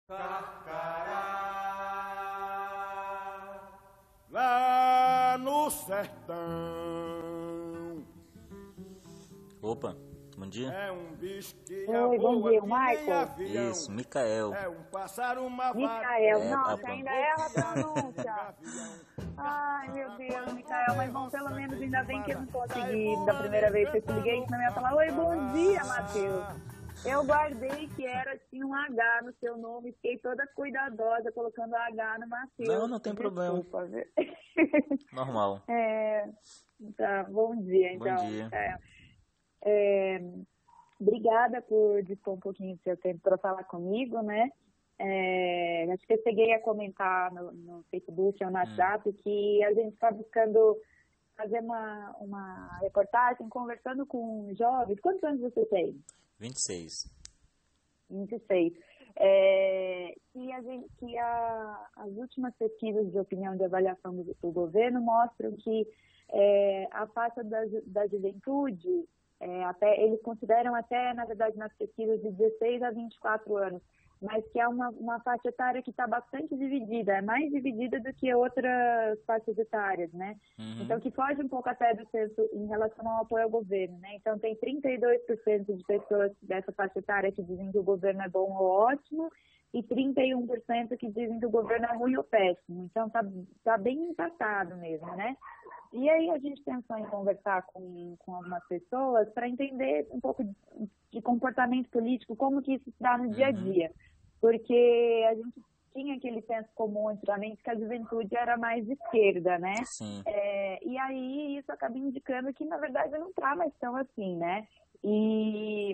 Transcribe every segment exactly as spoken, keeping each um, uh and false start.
Carcará, lá no sertão. Opa, bom dia. É um bicho que Oi, bom voa dia, que Michael. nem avião. Isso, Micael. É um pássaro, uma Micael, É, nossa, apa. ainda erra a pronúncia. Ai, meu Deus, Micael, mas bom, pelo menos ainda bem que eu não consegui, da primeira vez que eu te liguei, senão eu ia falar, oi, bom dia, Matheus. Eu guardei que era, tinha um H no seu nome, fiquei toda cuidadosa colocando H no Matheus. Não, não tem problema. Desculpa, viu? Normal. É, tá, bom dia, Bom então, dia. Micael. É, obrigada por dispor um pouquinho do seu tempo para falar comigo, né? É, acho que eu cheguei a comentar no, no Facebook ou no WhatsApp que a gente está buscando fazer uma, uma reportagem conversando com jovens. Quantos anos você tem? vinte e seis. vinte e seis. É, que a gente, que a, as últimas pesquisas de opinião de avaliação do, do governo mostram que é, a faixa da, ju- da juventude, é, até, eles consideram até, na verdade, nas pesquisas de dezesseis a vinte e quatro anos, mas que é uma, uma faixa etária que está bastante dividida, é mais dividida do que outras faixas etárias, né? Uhum. Então, que foge um pouco até do censo em relação ao apoio ao governo, né? Então, tem trinta e dois por cento de pessoas dessa faixa etária que dizem que o governo é bom ou ótimo e trinta e um por cento que dizem que o governo é ruim ou péssimo. Então, tá, tá bem empatado mesmo, né? E aí a gente pensou em conversar com, com algumas pessoas para entender um pouco de, de comportamento político, como que isso se dá no dia a dia. Porque a gente tinha aquele senso comum antigamente que a juventude era mais de esquerda, né? Sim. É, e aí isso acaba indicando que, na verdade, não está mais tão assim, né? E,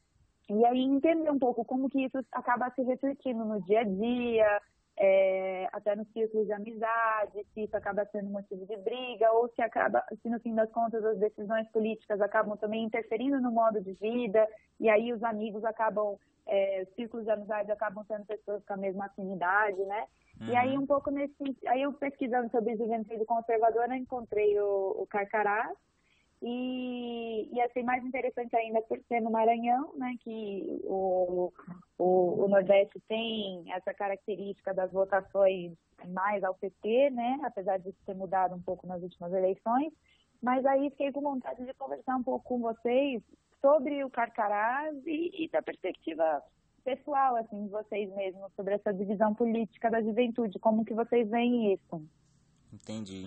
e aí entender um pouco como que isso acaba se refletindo no dia a dia, é, até nos círculos de amizade, se isso acaba sendo motivo de briga, ou se acaba, se no fim das contas as decisões políticas acabam também interferindo no modo de vida, e aí os amigos acabam, é, os círculos de amizade acabam sendo pessoas com a mesma afinidade, né? E aí um pouco nesse, aí eu pesquisando sobre juventude conservadora, eu encontrei o, o Carcarás, e, e achei mais interessante ainda por ser no Maranhão, né, que o, o, o Nordeste tem essa característica das votações mais ao P T, né, apesar de ter mudado um pouco nas últimas eleições, mas aí fiquei com vontade de conversar um pouco com vocês sobre o Carcarás e, e da perspectiva pessoal, assim, de vocês mesmos, sobre essa divisão política da juventude, como que vocês veem isso? Entendi.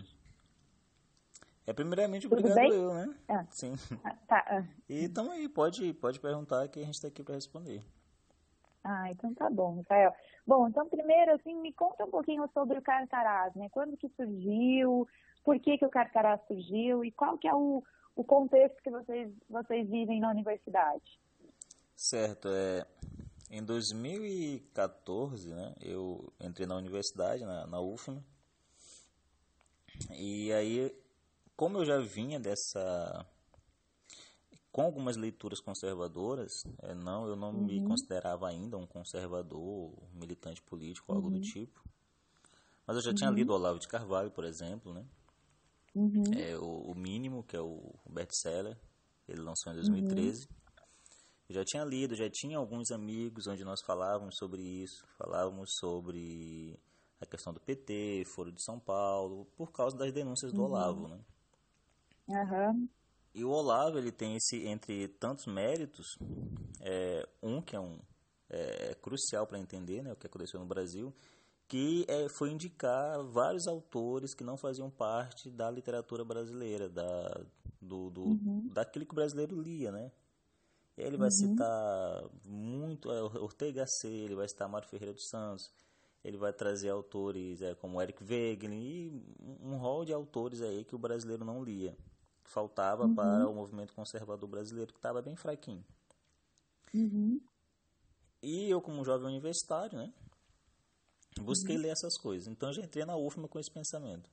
É, primeiramente, Tudo obrigado bem? eu, né? Ah, Sim. ah, tá. ah. E tamo aí, pode, pode perguntar que a gente tá aqui para responder. Ah, então tá bom, Micael. Bom, então primeiro, assim, me conta um pouquinho sobre o Carcarás, né? Quando que surgiu, por que que o Carcarás surgiu e qual que é o, o contexto que vocês, vocês vivem na universidade? Certo, é, em dois mil e quatorze, né, eu entrei na universidade, na, na U F M, e aí, como eu já vinha dessa, com algumas leituras conservadoras, é, não, eu não me considerava ainda um conservador, militante político, algo do tipo, mas eu já tinha lido Olavo de Carvalho, por exemplo, né, é, o, o Mínimo, que é o best-seller, ele lançou em dois mil e treze. Eu já tinha lido, já tinha alguns amigos onde nós falávamos sobre isso, falávamos sobre a questão do P T, Foro de São Paulo, por causa das denúncias do Olavo, né? Aham, E o Olavo, ele tem esse, entre tantos méritos, é, um que é um é, crucial para entender, né, o que aconteceu no Brasil, que é, foi indicar vários autores que não faziam parte da literatura brasileira, da, do, do, daquilo que o brasileiro lia, né? E aí ele vai citar muito é, Ortega C, ele vai citar Mário Ferreira dos Santos, ele vai trazer autores é, como Eric Wegelin e um, um rol de autores aí que o brasileiro não lia. Faltava para o movimento conservador brasileiro, que estava bem fraquinho. E eu, como jovem universitário, né, busquei ler essas coisas. Então, eu já entrei na U F M com esse pensamento.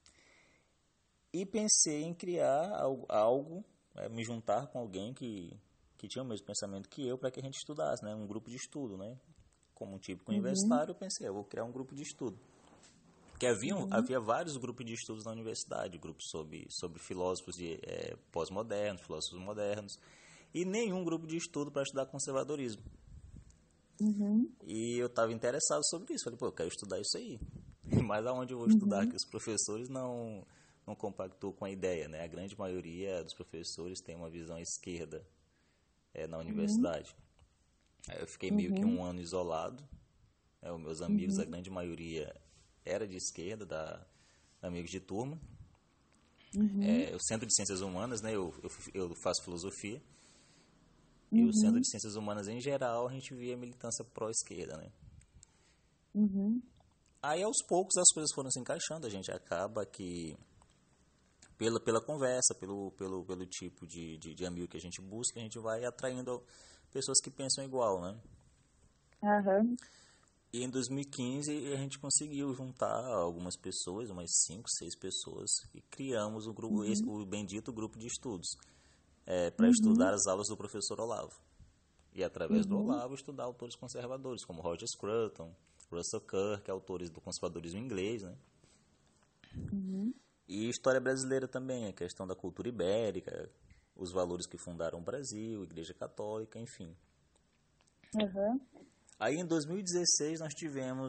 E pensei em criar algo, algo é, me juntar com alguém que, que tinha o mesmo pensamento que eu, para que a gente estudasse, né, um grupo de estudo, né. Como um típico universitário, eu pensei, eu vou criar um grupo de estudo. Porque havia, havia vários grupos de estudos na universidade, grupos sobre, sobre filósofos de, é, pós-modernos, filósofos modernos, e nenhum grupo de estudo para estudar conservadorismo. Uhum. E eu estava interessado sobre isso. Falei, pô, eu quero estudar isso aí. Mas aonde eu vou estudar? Uhum. Que os professores não, não compactuam com a ideia, né? A grande maioria dos professores tem uma visão esquerda é, na Uhum. universidade. Aí eu fiquei meio que Uhum. um ano isolado. É, os meus amigos, a Uhum. grande maioria era de esquerda, da, amigos de turma. Uhum. É, o Centro de Ciências Humanas, né? Eu, eu, eu faço filosofia. E o Centro Uhum. de Ciências Humanas, em geral, a gente via militância pró-esquerda, né? Uhum. Aí, aos poucos, as coisas foram se encaixando. A gente acaba que, pela, pela conversa, pelo, pelo, pelo tipo de, de, de amigo que a gente busca, a gente vai atraindo pessoas que pensam igual, né? Aham. E em dois mil e quinze a gente conseguiu juntar algumas pessoas, umas cinco, seis pessoas, e criamos o, grupo, esse- Uhum. o bendito grupo de estudos, é, para estudar Uhum. as aulas do professor Olavo. E através do Uhum. Olavo estudar autores conservadores, como Roger Scruton, Russell Kirk, autores do conservadorismo inglês, né? Uhum. E história brasileira também, a questão da cultura ibérica, os valores que fundaram o Brasil, Igreja Católica, enfim. Aham. Aí em dois mil e dezesseis nós tivemos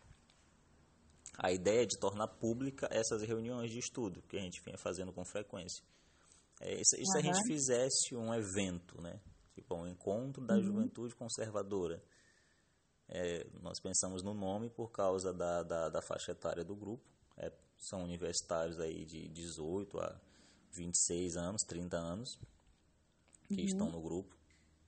a ideia de tornar pública essas reuniões de estudo que a gente vinha fazendo com frequência. É, e se e se a gente Aham. fizesse um evento, né? Tipo, um encontro da Uhum. juventude conservadora. É, nós pensamos no nome por causa da, da, da faixa etária do grupo. É, são universitários aí de dezoito a vinte e seis anos, trinta anos, que estão Uhum. no grupo.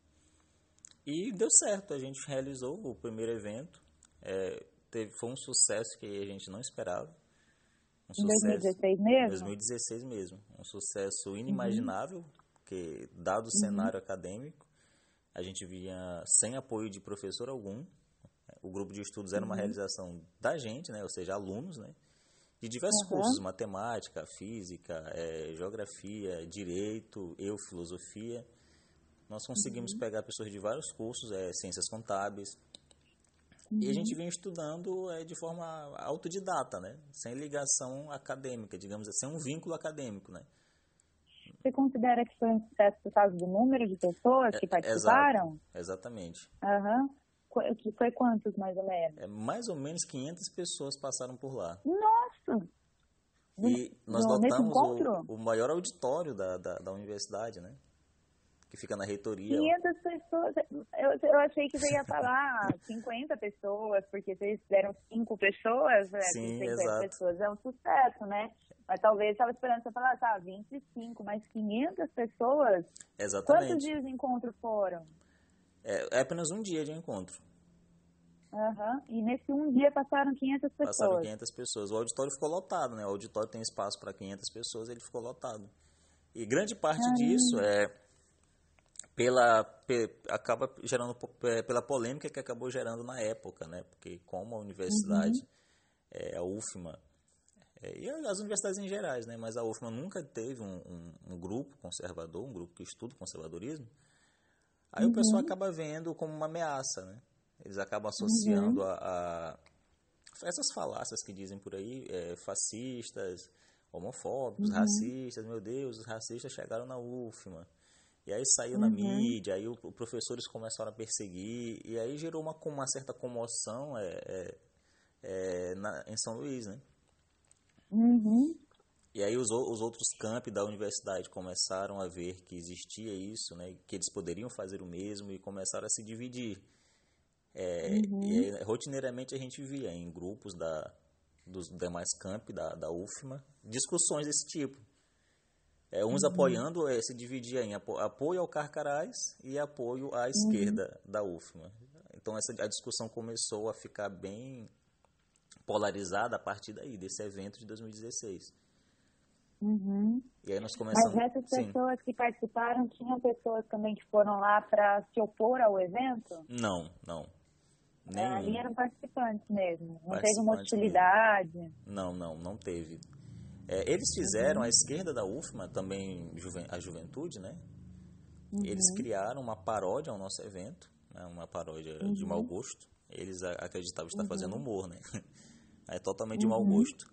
E deu certo, a gente realizou o primeiro evento. É, teve, foi um sucesso que a gente não esperava. Um Em dois mil e sucesso, dezesseis em mesmo? dois mil e dezesseis mesmo. Um sucesso Uhum. inimaginável, porque dado o Uhum. cenário acadêmico, a gente vinha sem apoio de professor algum. O grupo de estudos era uma Uhum. realização da gente, né? Ou seja, alunos, né? De diversos cursos, Aham. matemática, física, eh, geografia, direito, eu, filosofia. Nós conseguimos Uhum. pegar pessoas de vários cursos, eh, ciências contábeis, e a gente Uhum. vinha estudando eh, de forma autodidata, né? Sem ligação acadêmica, digamos assim, sem um vínculo acadêmico, né? Você considera que foi um sucesso por causa do número de pessoas que Exato, participaram? exatamente. Aham. Qu- Que foi quantos, mais ou menos? É, mais ou menos quinhentas pessoas passaram por lá. Nossa! No, E nós no- nesse lotamos o, encontro? o maior auditório da, da, da universidade, né? Que fica na reitoria. quinhentas pessoas. Eu, eu achei que você ia falar cinquenta pessoas, porque vocês fizeram cinco pessoas, né? Que Sim, cinquenta exato. pessoas é um sucesso, né? Mas talvez estava esperando você falar, tá, vinte e cinco, mas quinhentas pessoas? Quantos Exatamente. dias de encontro foram? É, é apenas um dia de encontro. Aham. E nesse um dia passaram quinhentas Passaram pessoas. quinhentas pessoas. O auditório ficou lotado, né? O auditório tem espaço para quinhentas pessoas, ele ficou lotado. E grande parte disso Caramba. é pela pe- acaba gerando po- é, pela polêmica que acabou gerando na época, né? Porque como a Uhum. universidade, é, a UFMA, é, e as universidades em gerais, né? Mas a UFMA nunca teve um, um, um grupo conservador, um grupo que estuda conservadorismo. Aí o pessoal Uhum. acaba vendo como uma ameaça, né? Eles acabam associando Uhum. a, a essas falácias que dizem por aí, é, fascistas, homofóbicos, Uhum. racistas. Meu Deus, os racistas chegaram na UFMA. E aí saiu na Uhum. mídia, aí os professores começaram a perseguir, e aí gerou uma, uma certa comoção é, é, é, na, em São Luís, né? Uhum. E aí os, os outros campi da universidade começaram a ver que existia isso, né? Que eles poderiam fazer o mesmo e começaram a se dividir. É, e Uhum. aí, rotineiramente a gente via em grupos da, dos demais campi da, da UFMA discussões desse tipo. É, uns Uhum. apoiando, é, se dividia em apo, apoio ao Carcarás e apoio à Uhum. esquerda da UFMA. Então essa, a discussão começou a ficar bem polarizada a partir daí, desse evento de dois mil e dezesseis. Uhum. E aí nós Mas começamos... essas Sim. pessoas que participaram, tinham pessoas também que foram lá para se opor ao evento? Não, não. Ah, ali Nenhum. eram participantes mesmo. Não teve uma Participantes mesmo. hostilidade. Não, não, não teve. É, eles fizeram, a Uhum. esquerda da UFMA, também juven, a juventude, né? Eles Uhum. criaram uma paródia ao nosso evento, né? Uma paródia de mau Uhum. gosto. Eles a- acreditavam estar fazendo Uhum. humor, né? É totalmente de mau Uhum. gosto.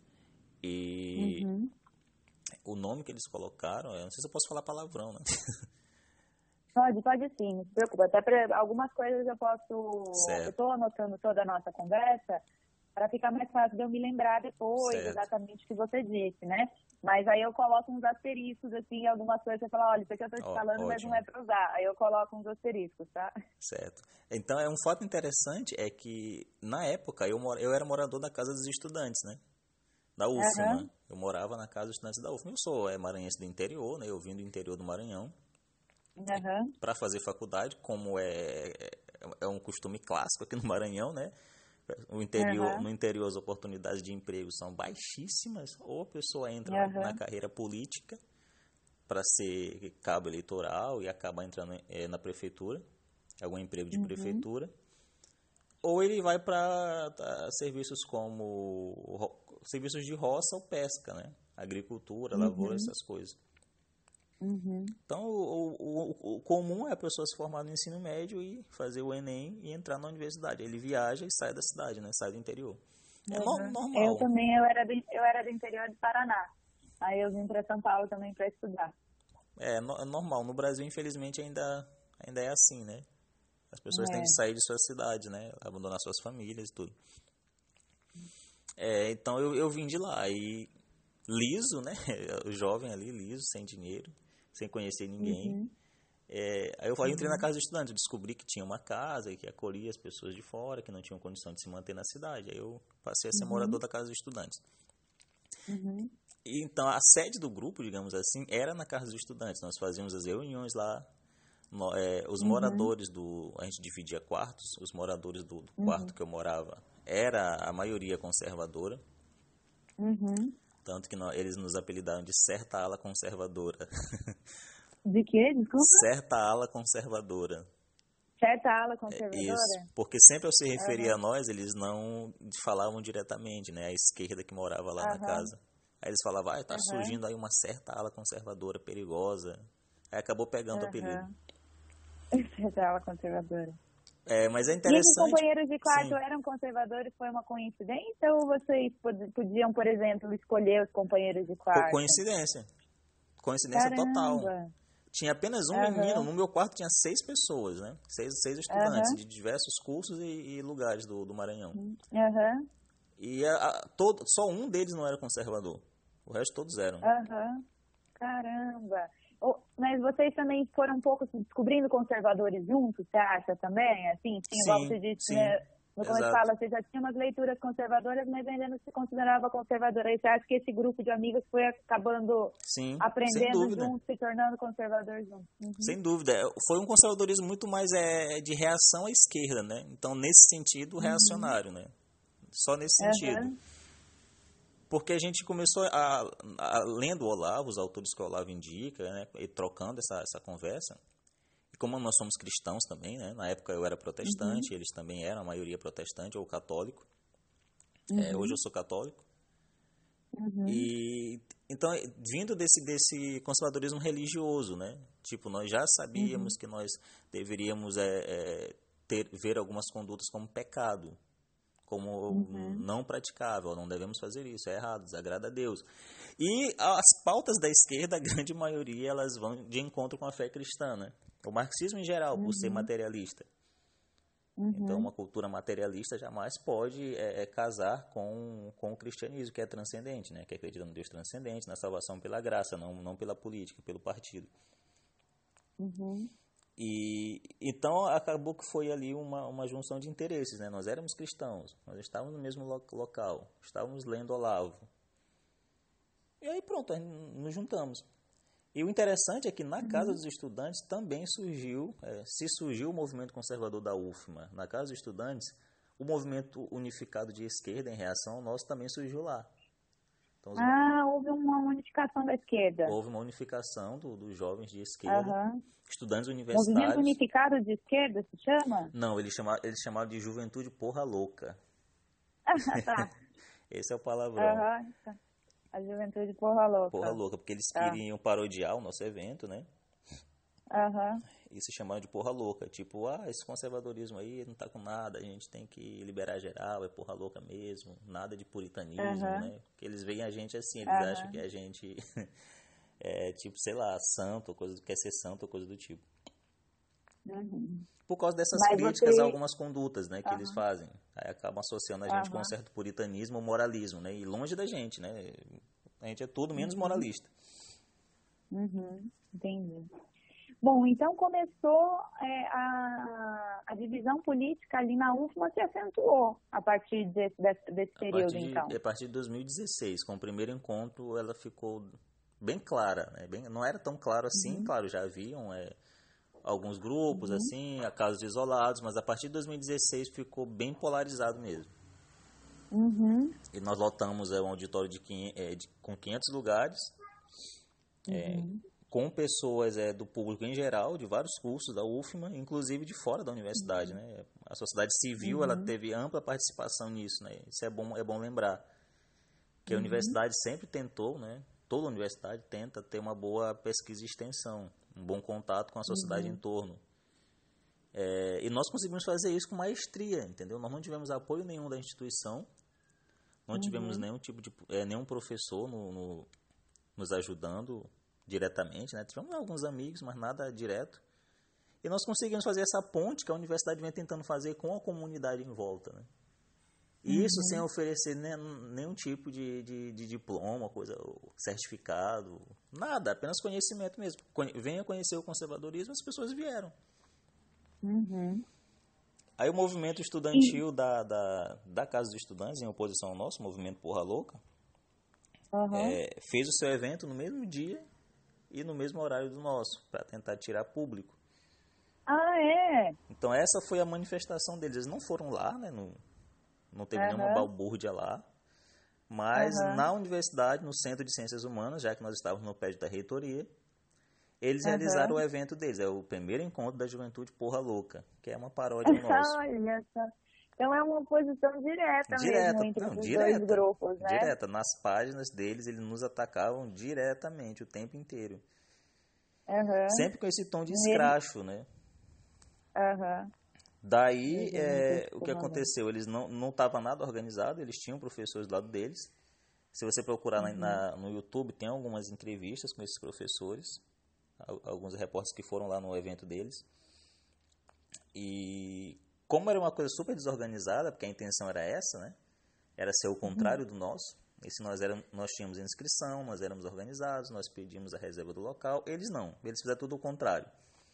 E Uhum. o nome que eles colocaram, eu não sei se eu posso falar palavrão, né? Pode, pode sim, não se preocupa. Até para algumas coisas eu posso. Eu Certo, estou anotando toda a nossa conversa para ficar mais fácil de eu me lembrar depois certo, exatamente o que você disse, né? Mas aí eu coloco uns asteriscos, assim, algumas coisas você fala, olha, isso aqui eu estou te ó, falando, mas não ótimo, é para usar. Aí eu coloco uns asteriscos, tá? certo. Então, é um fato interessante é que, na época, eu, mora- eu era morador da Casa dos Estudantes, né? Da UFMA. Aham, Eu morava na Casa dos Estudantes da UFMA. Eu sou é, maranhense do interior, né? Eu vim do interior do Maranhão aham, para fazer faculdade, como é, é é um costume clássico aqui no Maranhão, né? O interior, aham, no interior as oportunidades de emprego são baixíssimas, ou a pessoa entra na, na aham, carreira política para ser cabo eleitoral e acaba entrando é, na prefeitura, algum emprego de uhum, prefeitura, ou ele vai para serviços como ro- serviços de roça ou pesca, né? Agricultura, lavoura, uhum, essas coisas. uhum. Então, o, o, o- o comum é a pessoa se formar no ensino médio e fazer o Enem e entrar na universidade. Ele viaja e sai da cidade, né? Sai do interior. É no- Uhum. Eu normal. também, eu era, do, eu era do interior de Paraná. Aí eu vim para São Paulo também para estudar. É, no- é normal. No Brasil, infelizmente, ainda, ainda é assim, né? As pessoas têm de É. sair de suas cidades, né? Abandonar suas famílias e tudo. É, então, eu, eu vim de lá. E liso, né? O jovem ali, liso, sem dinheiro, sem conhecer ninguém. Uhum, É, aí eu aí eu entrei na uhum, casa do estudante, eu descobri que tinha uma casa e que acolhia as pessoas de fora, que não tinham condição de se manter na cidade. Aí eu passei a ser morador uhum, da casa dos estudantes. uhum, E, então a sede do grupo, digamos assim, era na casa dos estudantes. Nós fazíamos as reuniões lá. No- é, os uhum, moradores do... A gente dividia quartos. Os moradores do, do quarto uhum, que eu morava era a maioria conservadora. uhum. Tanto que nó- eles nos apelidaram de certa ala conservadora. De quê? Desculpa? Certa ala conservadora. Certa ala Isso, conservadora? porque sempre ao se referir a Aham, nós, eles não falavam diretamente, né? A esquerda que morava lá na aham, casa. Aí eles falavam, ah, tá aham, surgindo aí uma certa ala conservadora, perigosa. Aí acabou pegando o apelido. aham. Certa ala conservadora. É, mas é E esses interessante, companheiros de quarto sim, eram conservadores? Foi uma coincidência? Ou vocês pod- podiam, por exemplo, escolher os companheiros de co- quarto? coincidência, coincidência total. Caramba! Tinha apenas um menino, Aham, no meu quarto tinha seis pessoas, né? Seis, seis estudantes aham, de diversos cursos e, e lugares do, do Maranhão. aham, E a, a- todo, só um deles não era conservador, o resto todos eram. aham. Caramba! Ô, mas vocês também foram um pouco se descobrindo conservadores juntos, você acha também? Assim, sim, igual Sim, você disse, sim, né? No começo exato. fala, você já tinha umas leituras conservadoras, mas ainda não se considerava conservadora. Aí você acha que esse grupo de amigos foi acabando Sim, sem aprendendo dúvida, juntos, se tornando conservador juntos? Uhum, sem dúvida. É, foi um conservadorismo muito mais é, de reação à esquerda, né? Então, nesse sentido, uhum, reacionário, né? Só nesse sentido. aham, Porque a gente começou a, a lendo o Olavo, os autores que o Olavo indica, né? E trocando essa, essa conversa. E como nós somos cristãos também, né? Na época eu era uhum, protestante, eles também eram, a maioria protestante ou católico. É, hoje eu uhum, sou católico. uhum, E então, vindo desse, desse conservadorismo religioso, né? Tipo, nós já sabíamos uhum, que nós deveríamos é, é, ter, ver algumas condutas como pecado, como uhum, não praticável, não devemos fazer isso, é errado, desagrada a Deus. E as pautas da esquerda, a grande maioria, elas vão de encontro com a fé cristã, né? O marxismo em geral, por ser uhum, materialista. Então, uma uhum, cultura materialista jamais pode é, é, casar com, com o cristianismo, que é transcendente, né? Que acredita no Deus transcendente, na salvação pela graça, não, não pela política, pelo partido. uhum, E então acabou que foi ali uma, uma junção de interesses, né? Nós éramos cristãos, nós estávamos no mesmo lo- local, estávamos lendo Olavo. E aí pronto, aí nos juntamos. E o interessante é que na Casa uhum. dos Estudantes também surgiu, é, se surgiu o movimento conservador da UFMA. Na Casa dos Estudantes, o movimento unificado de esquerda em reação ao nosso também surgiu lá. Então os- Ah, houve uma unificação da esquerda. houve uma unificação do- dos jovens de esquerda, Aham. estudantes Movimento universitários. Unificado de Esquerda se chama? Não, eles chamaram, eles chamaram de Juventude Porra Louca. Ah, tá. Esse é o palavrão. Aham. Tá. A Juventude Porra Porra Louca. Louca, porque eles Tá. queriam parodiar o nosso evento, né? Aham. E se chamaram de porra louca. Tipo, ah, esse conservadorismo aí não tá com nada, a gente tem que liberar geral, é porra louca mesmo, nada de puritanismo, Aham. né? Porque eles veem a gente assim, eles acham que Aham. a gente é tipo, sei lá, santo, ou coisa, quer ser santo ou coisa do tipo. Uhum. Por causa dessas Mas críticas você... a algumas condutas, né, que Uhum. eles fazem. Aí acabam associando a gente Uhum. com um certo puritanismo ou moralismo, né? E longe da gente, né? A gente é tudo menos Uhum. moralista. Uhum. Entendi. Bom, então começou é, a, a divisão política ali na U F M A se acentuou a partir desse, desse, desse A período, partir então. de, a partir de dois mil e dezesseis, com o primeiro encontro, ela ficou bem clara, né? Bem, não era tão claro assim, Uhum. claro, já haviam é, alguns grupos, Uhum. assim, casos isolados, mas a partir de dois mil e dezesseis ficou bem polarizado mesmo. Uhum. E nós lotamos é, um auditório de, é, de, com quinhentos lugares, é, Uhum. com pessoas é, do público em geral, de vários cursos da U F M A, inclusive de fora da universidade, né? A sociedade civil ela Uhum. teve ampla participação nisso, né? Isso é bom, é bom lembrar, que a Uhum. universidade sempre tentou, né? Toda universidade tenta ter uma boa pesquisa e extensão, um bom contato com a sociedade em Uhum. torno. É, e nós conseguimos fazer isso com maestria, entendeu? Nós não tivemos apoio nenhum da instituição, não tivemos Uhum. nenhum tipo de é, nenhum professor no, no, nos ajudando diretamente, né? Tivemos alguns amigos, mas nada direto. E nós conseguimos fazer essa ponte que a universidade vem tentando fazer com a comunidade em volta, né? E isso sem Uhum. oferecer nenhum, nenhum tipo de, de, de diploma, coisa, certificado, nada, apenas conhecimento mesmo. Venha conhecer o conservadorismo, as pessoas vieram. Uhum. Aí o movimento E... estudantil da, da, da Casa dos Estudantes, em oposição ao nosso, o movimento Porra Louca, Uhum. é, fez o seu evento no mesmo dia e no mesmo horário do nosso, para tentar tirar público. Ah, é? Então essa foi a manifestação deles. Eles não foram lá, né? Não, não teve nenhuma Uhum. balbúrdia lá. Mas Uhum. na universidade, no Centro de Ciências Humanas, já que nós estávamos no prédio da reitoria, eles realizaram o Uhum. evento deles. É o primeiro encontro da Juventude Porra Louca, que é uma paródia ao nosso. Olha só. Então é uma oposição direta mesmo Direta, entre não, esses dois direta, grupos, né? direta. Nas páginas deles, eles nos atacavam diretamente o tempo inteiro. Uhum. Sempre com esse tom de Mesmo. escracho, né? Uhum. Daí, Desde é, muito o que porra. aconteceu? Eles não não estavam nada organizado, eles tinham professores do lado deles. Se você procurar na, Uhum. na, no YouTube, tem algumas entrevistas com esses professores, alguns repórteres que foram lá no evento deles. E como era uma coisa super desorganizada, porque a intenção era essa, né? Era ser o Uhum. contrário do nosso. E se nós, éramos, nós tínhamos inscrição, nós éramos organizados, nós pedimos a reserva do local, eles não, eles fizeram tudo o contrário.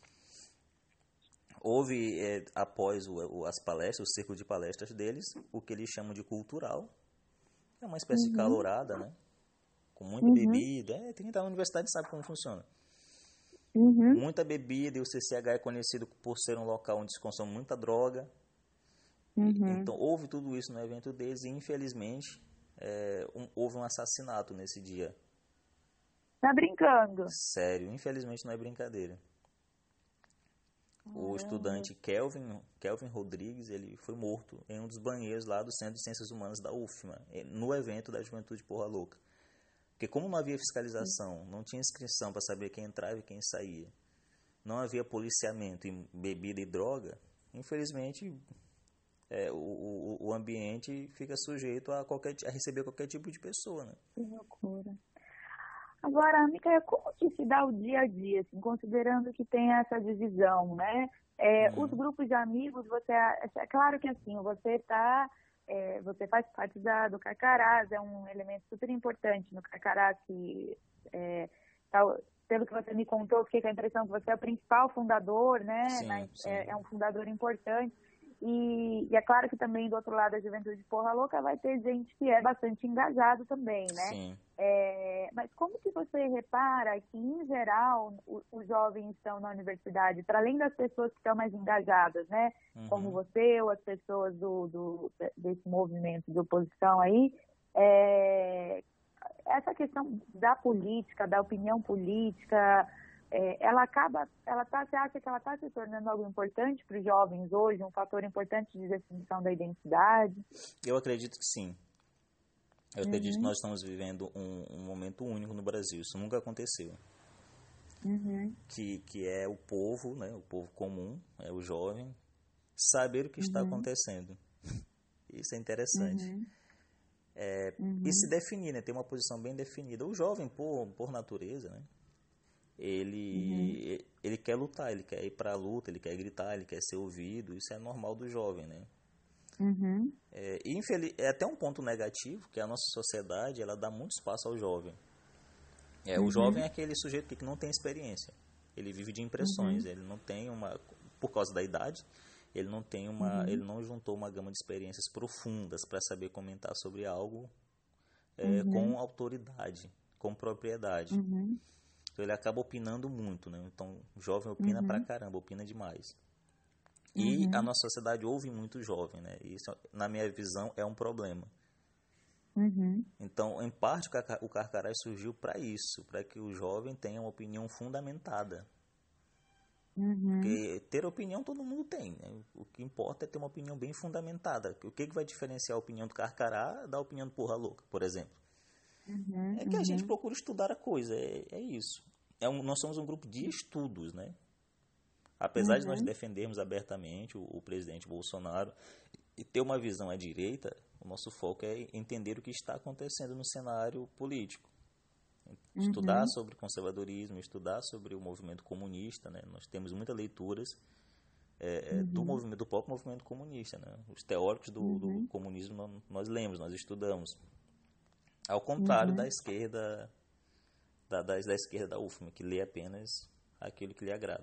Houve, é, após o, o, as palestras, o círculo de palestras deles, o que eles chamam de cultural, é uma espécie de Uhum. calourada, né? Com muita Uhum. bebida, é, quem está na universidade sabe como funciona. Uhum. Muita bebida, e o C C H é conhecido por ser um local onde se consome muita droga. Uhum. Então, houve tudo isso no evento deles e, infelizmente, é, um, houve um assassinato nesse dia. Tá brincando? Sério, infelizmente não é brincadeira. O Caramba. estudante Kelvin, Kelvin Rodrigues, ele foi morto em um dos banheiros lá do Centro de Ciências Humanas da U F M A, no evento da Juventude Porra Louca. Porque como não havia fiscalização, não tinha inscrição para saber quem entrava e quem saía, não havia policiamento em bebida e droga, infelizmente é, o, o, o ambiente fica sujeito a, qualquer, a receber qualquer tipo de pessoa, né? Que loucura. Agora, Micael, como que se dá o dia a dia, assim, considerando que tem essa divisão, né? É, os Uhum. grupos de amigos, você, é claro que assim, você tá, é, você faz parte da, do Carcarás, é um elemento super importante no Carcarás, que, é, tal, pelo que você me contou, eu fiquei com a impressão que você é o principal fundador, né? Sim, Mas sim, é, é um fundador importante. E, e é claro que também do outro lado da Juventude Porra Louca vai ter gente que é bastante engajado também, né? sim. É, mas como que você repara que, em geral, o, os jovens estão na universidade, para além das pessoas que estão mais engajadas, né? Como Uhum. você ou as pessoas do, do, desse movimento de oposição aí, é, essa questão da política, da opinião política, é, ela acaba, ela tá, você acha que ela está se tornando algo importante para os jovens hoje, um fator importante de definição da identidade? Eu acredito que sim. Eu acredito que Uhum. nós estamos vivendo um, um momento único no Brasil. Isso nunca aconteceu. Uhum. Que, que é o povo, né, o povo comum, é o jovem, saber o que está Uhum. acontecendo. Isso é interessante. Uhum. É, e se Uhum. definir, né, ter uma posição bem definida. O jovem, por, por natureza, né, ele, uhum. ele quer lutar, ele quer ir para a luta, ele quer gritar, ele quer ser ouvido. Isso é normal do jovem, né? Uhum. É, infeliz, é até um ponto negativo, que a nossa sociedade ela dá muito espaço ao jovem. É, uhum. O jovem é aquele sujeito que não tem experiência. Ele vive de impressões, uhum. ele não tem uma, por causa da idade, ele não tem uma, uhum. ele não juntou uma gama de experiências profundas para saber comentar sobre algo é, uhum. com autoridade, com propriedade. Uhum. Então ele acaba opinando muito, né? Então o jovem opina uhum. pra caramba, opina demais. E uhum. a nossa sociedade ouve muito jovem, né? Isso, na minha visão, é um problema. Uhum. Então, em parte, o Carcarás surgiu para isso, para que o jovem tenha uma opinião fundamentada. Uhum. Porque ter opinião todo mundo tem, né? O que importa é ter uma opinião bem fundamentada. O que, que vai diferenciar a opinião do Carcará da opinião do Porra Louca, por exemplo? Uhum. É que a uhum. gente procura estudar a coisa, é, é isso. É um, nós somos um grupo de estudos, né? Apesar uhum. de nós defendermos abertamente o, o presidente Bolsonaro e ter uma visão à direita, o nosso foco é entender o que está acontecendo no cenário político. Estudar uhum. sobre conservadorismo, estudar sobre o movimento comunista, né? Nós temos muitas leituras é, uhum. do movimento, do próprio movimento comunista, né? Os teóricos do, uhum. do comunismo nós, nós lemos, nós estudamos. Ao contrário uhum. da esquerda, da, da, da esquerda da U F M A, que lê apenas aquilo que lhe agrada.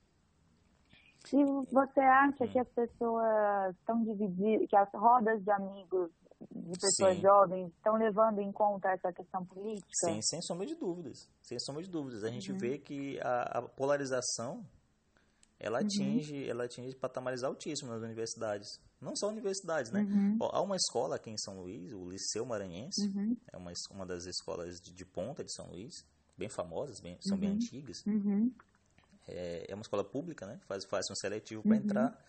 E você acha hum. que as pessoas estão divididas, que as rodas de amigos de pessoas Sim. jovens estão levando em conta essa questão política? Sim, sem sombra de dúvidas. Sem sombra de dúvidas. A gente uhum. vê que a, a polarização ela, uhum. atinge, ela atinge patamares altíssimos nas universidades. Não só universidades, né? Uhum. Ó, há uma escola aqui em São Luís, o Liceu Maranhense, uhum. é uma, uma das escolas de, de ponta de São Luís, bem famosas, bem, são uhum. bem antigas. Uhum. É, é uma escola pública, né? Faz, faz um seletivo para uhum. entrar.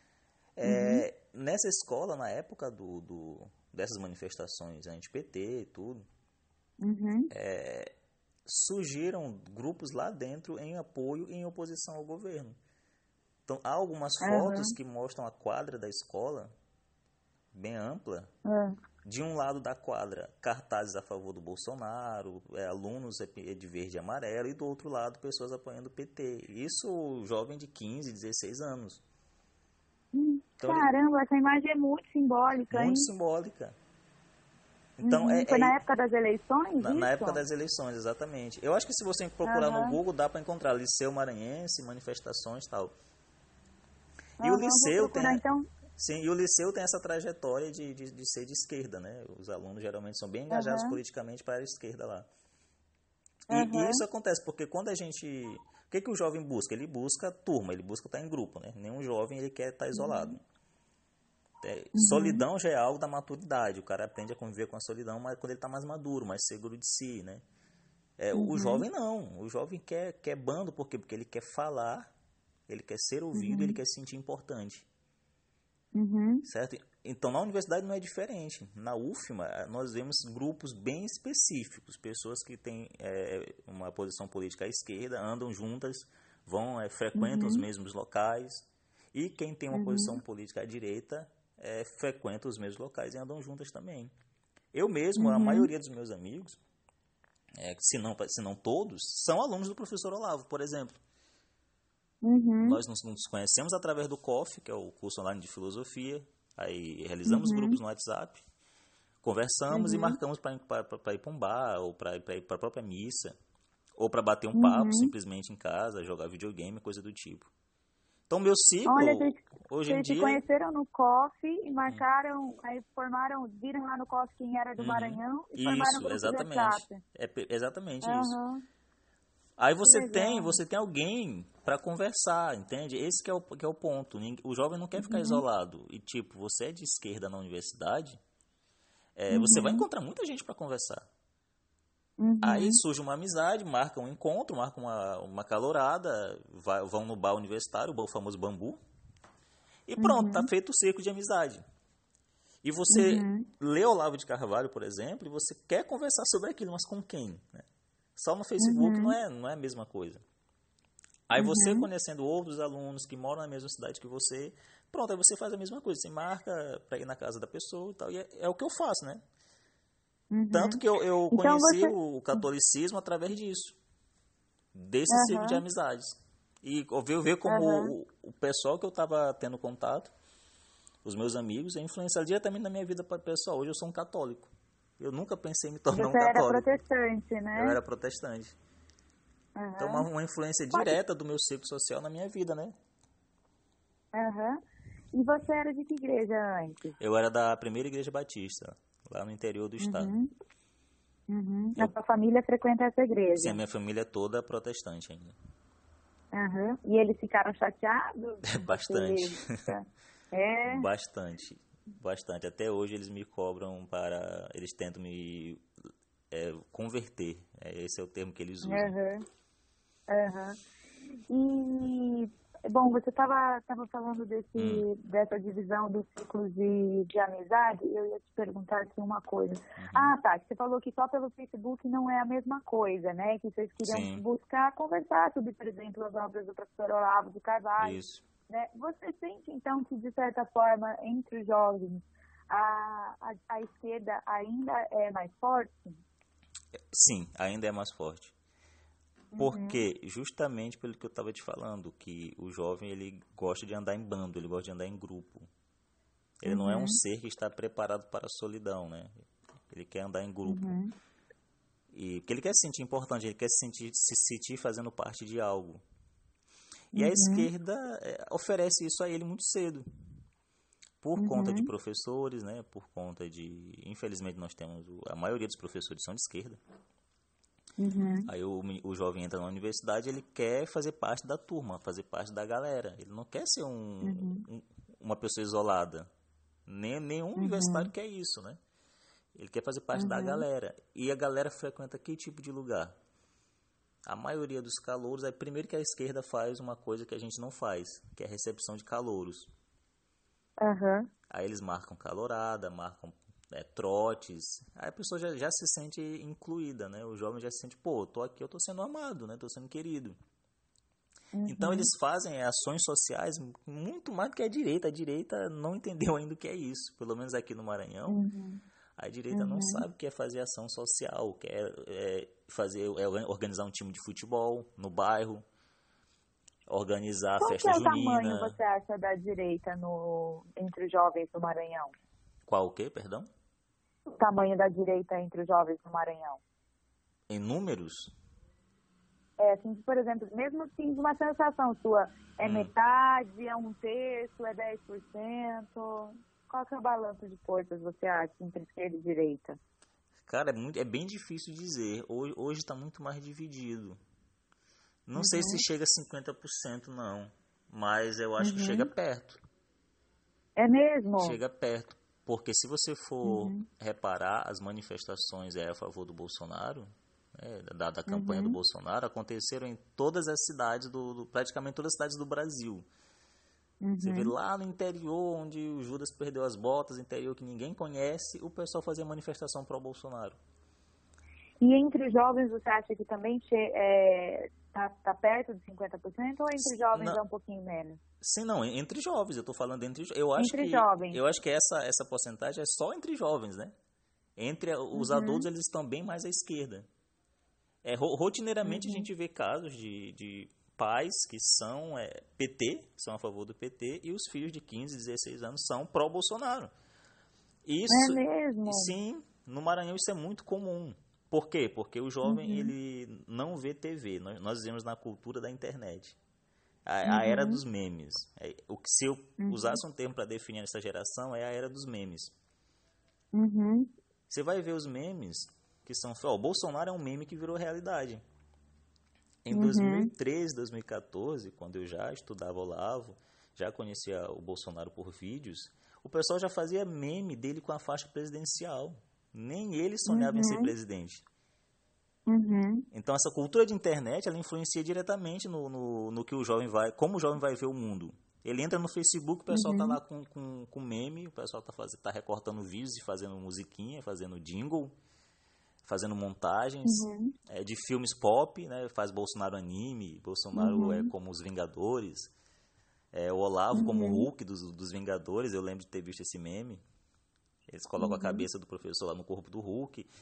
É, uhum. Nessa escola, na época do, do, dessas manifestações anti-P T e tudo, uhum. é, surgiram grupos lá dentro em apoio e em oposição ao governo. Então, há algumas uhum. fotos que mostram a quadra da escola, bem ampla. Uhum. De um lado da quadra, cartazes a favor do Bolsonaro, é, alunos de verde e amarelo, e do outro lado, pessoas apoiando o P T. Isso, jovem de quinze, dezesseis anos. Hum, então, caramba, essa imagem é muito simbólica, Muito hein? simbólica. Então, uhum. é, Foi é, na época das eleições, na, isso? Na época das eleições, exatamente. Eu acho que se você procurar uhum. no Google, dá para encontrar Liceu Maranhense, manifestações e tal. E uhum, o Liceu procurar, tem... Então... Sim, e o Liceu tem essa trajetória de, de, de ser de esquerda, né? Os alunos geralmente são bem engajados uhum. politicamente para a esquerda lá. E, uhum. e isso acontece porque quando a gente... O que, que o jovem busca? Ele busca turma, ele busca estar em grupo, né? Nenhum jovem ele quer estar isolado. Uhum. É, uhum. Solidão já é algo da maturidade. O cara aprende a conviver com a solidão mas quando ele está mais maduro, mais seguro de si, né? É, uhum. O jovem não. O jovem quer, quer bando, por quê? Porque ele quer falar, ele quer ser ouvido, uhum. ele quer se sentir importante. Uhum. Certo? Então, na universidade não é diferente. Na U F M A, nós vemos grupos bem específicos, pessoas que têm é, uma posição política à esquerda, andam juntas, vão, é, frequentam uhum. os mesmos locais, e quem tem uma uhum. posição política à direita é, frequenta os mesmos locais e andam juntas também. Eu mesmo, uhum. a maioria dos meus amigos, é, se, não, se não todos, são alunos do professor Olavo, por exemplo. Uhum. Nós nos, nos conhecemos através do C O F, que é o curso online de filosofia. Aí realizamos uhum. grupos no WhatsApp, conversamos uhum. e marcamos para ir para um bar, ou para ir para a própria missa, ou para bater um uhum. papo simplesmente em casa, jogar videogame, coisa do tipo. Então, meu ciclo, Olha, vocês, hoje vocês em dia... se conheceram no C O F e marcaram, hum. aí formaram, viram lá no C O F quem era do uhum. Maranhão e isso, formaram um grupo exatamente. de WhatsApp. É exatamente uhum. isso. Aí você tem, você tem alguém para conversar, entende? Esse que é, o, que é o ponto. O jovem não quer ficar uhum. isolado. E, tipo, você é de esquerda na universidade, é, uhum. você vai encontrar muita gente para conversar. Uhum. Aí surge uma amizade, marca um encontro, marca uma, uma calorada, vai, vão no bar universitário, o famoso bambu, e pronto, uhum. tá feito o cerco de amizade. E você uhum. lê Olavo de Carvalho, por exemplo, e você quer conversar sobre aquilo, mas com quem, né? Só no Facebook uhum. não, é, não é a mesma coisa. Aí uhum. você conhecendo outros alunos que moram na mesma cidade que você, pronto, aí você faz a mesma coisa. Você marca para ir na casa da pessoa e tal. E é, é o que eu faço, né? Uhum. Tanto que eu, eu então conheci você... o catolicismo através disso. desse Aham. ciclo de amizades. E ver, ver como Aham. o, o pessoal que eu estava tendo contato, os meus amigos, é influenciado diretamente na minha vida pessoal. Hoje eu sou um católico. Eu nunca pensei em me tornar um Você era católico. protestante, né? Eu era protestante. Aham. Então, uma, uma influência Pode- direta do meu ciclo social na minha vida, né? Aham. E você era de que igreja antes? Eu era da primeira igreja batista, lá no interior do estado. Uhum. Uhum. Eu- A sua família frequenta essa Sim, igreja? a minha família é toda protestante ainda. Aham. E eles ficaram chateados? Bastante. Você- É? Bastante. Bastante. Até hoje eles me cobram para... Eles tentam me é, converter. É, esse é o termo que eles usam. Aham. Aham. E, bom, você estava tava falando desse, Hum. dessa divisão dos ciclos de, de amizade. Eu ia te perguntar aqui uma coisa. Uhum. Ah, tá. Você falou que só pelo Facebook não é a mesma coisa, né? Que vocês queriam Sim. buscar conversar sobre, por exemplo, as obras do professor Olavo de Carvalho. Isso. Né? Você sente, então, que, de certa forma, entre os jovens, a, a, a esquerda ainda é mais forte? Sim, ainda é mais forte. Porque, justamente pelo que eu estava te falando, que o jovem ele gosta de andar em bando, ele gosta de andar em grupo. Ele não é um ser que está preparado para a solidão, né? Ele quer andar em grupo. Uhum. E, porque ele quer se sentir importante, ele quer se sentir, se sentir fazendo parte de algo. E a Uhum. esquerda é, oferece isso a ele muito cedo. Por Uhum. conta de professores, né? Por conta de... Infelizmente, nós temos... A maioria dos professores são de esquerda. Uhum. Aí o, o jovem entra na universidade, ele quer fazer parte da turma, fazer parte da galera. Ele não quer ser um, Uhum. um- uma pessoa isolada. Nem, nenhum universitário quer isso, né? Ele quer fazer parte da Uhum. galera. E a galera frequenta que tipo de lugar? A maioria dos calouros, aí primeiro que a esquerda faz uma coisa que a gente não faz, que é a recepção de calouros. Aham. Aí eles marcam calorada, marcam é, trotes. Aí a pessoa já, já se sente incluída, né? O jovem já se sente, pô, eu tô aqui, eu tô sendo amado, né? Tô sendo querido. Uhum. Então eles fazem ações sociais muito mais do que a direita. A direita não entendeu ainda o que é isso. Pelo menos aqui no Maranhão, Uhum. a direita não sabe o que é fazer ação social, quer é, fazer, é organizar um time de futebol no bairro, organizar a Qual que festa é o tamanho, junina. você acha, da direita no, entre os jovens do Maranhão? Qual o quê, perdão? O tamanho da direita entre os jovens do Maranhão? Em números? É, assim, por exemplo, mesmo assim, de uma sensação sua, é Hum. metade, é um terço, é dez por cento? Qual que é o balanço de forças, você acha, entre esquerda e direita? Cara, é, muito, é bem difícil dizer. Hoje está muito mais dividido. Não sei se chega a cinquenta por cento, não. Mas eu acho que Uhum. chega perto. É mesmo? Chega perto. Porque se você for reparar, as manifestações é, a favor do Bolsonaro, né, da, da campanha do Bolsonaro, aconteceram em todas as cidades, do, do- praticamente todas as cidades do Brasil. Você vê lá no interior, onde o Judas perdeu as botas, interior que ninguém conhece, o pessoal fazia manifestação pro Bolsonaro. E entre os jovens, você acha que também che- é, tá, tá perto de cinquenta por cento ou entre os jovens Não. é um pouquinho menos? Sim, não, entre jovens, eu estou falando entre jo- eu acho Entre que jovens. eu acho que essa essa porcentagem é só entre jovens, né? Entre a- os Uhum. adultos eles estão bem mais à esquerda. É, ro- rotineiramente a gente vê casos de, de pais que são é, P T, são a favor do P T, e os filhos de quinze, dezesseis anos são pró-Bolsonaro. Isso, É mesmo? sim, no Maranhão isso é muito comum. Por quê? Porque o jovem Uhum. ele não vê T V. Nós, nós vivemos na cultura da internet. A, a era Uhum. dos memes. É, o que se eu usasse um termo para definir essa geração é a era dos memes. Uhum. Você vai ver os memes que são... Ó, o Bolsonaro é um meme que virou realidade. Em Uhum. dois mil e treze, dois mil e quatorze, quando eu já estudava Olavo, já conhecia o Bolsonaro por vídeos, o pessoal já fazia meme dele com a faixa presidencial. Nem ele sonhava em ser Uhum. presidente. Uhum. Então essa cultura de internet, ela influencia diretamente no, no, no que o jovem vai, como o jovem vai ver o mundo. Ele entra no Facebook, o pessoal tá lá com, com, com meme, o pessoal tá, faz, tá recortando vídeos e fazendo musiquinha, fazendo jingle, fazendo montagens Uhum. é, de filmes pop, né? Faz Bolsonaro anime, Bolsonaro Uhum. é como os Vingadores, é, o Olavo como o Hulk dos, dos Vingadores, eu lembro de ter visto esse meme. Eles colocam a cabeça do professor lá no corpo do Hulk.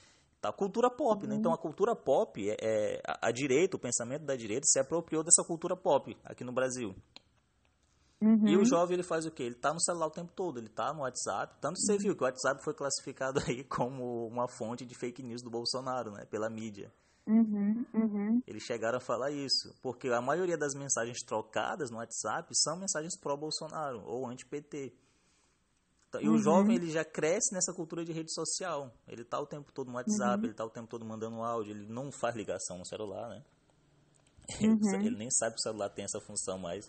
Tá? Cultura pop, uhum. né? Então a cultura pop, é, é, a, a direita, o pensamento da direita se apropriou dessa cultura pop aqui no Brasil. Uhum. E o jovem, ele faz o quê? Ele tá no celular o tempo todo, ele tá no WhatsApp. Tanto que você viu que o WhatsApp foi classificado aí como uma fonte de fake news do Bolsonaro, né? Pela mídia. Uhum. Uhum. Eles chegaram a falar isso, porque a maioria das mensagens trocadas no WhatsApp são mensagens pró-Bolsonaro ou anti-P T. E o Uhum. jovem, ele já cresce nessa cultura de rede social. Ele tá o tempo todo no WhatsApp, Uhum. ele tá o tempo todo mandando áudio, ele não faz ligação no celular, né? Uhum. Ele, ele nem sabe que o celular tem essa função mais.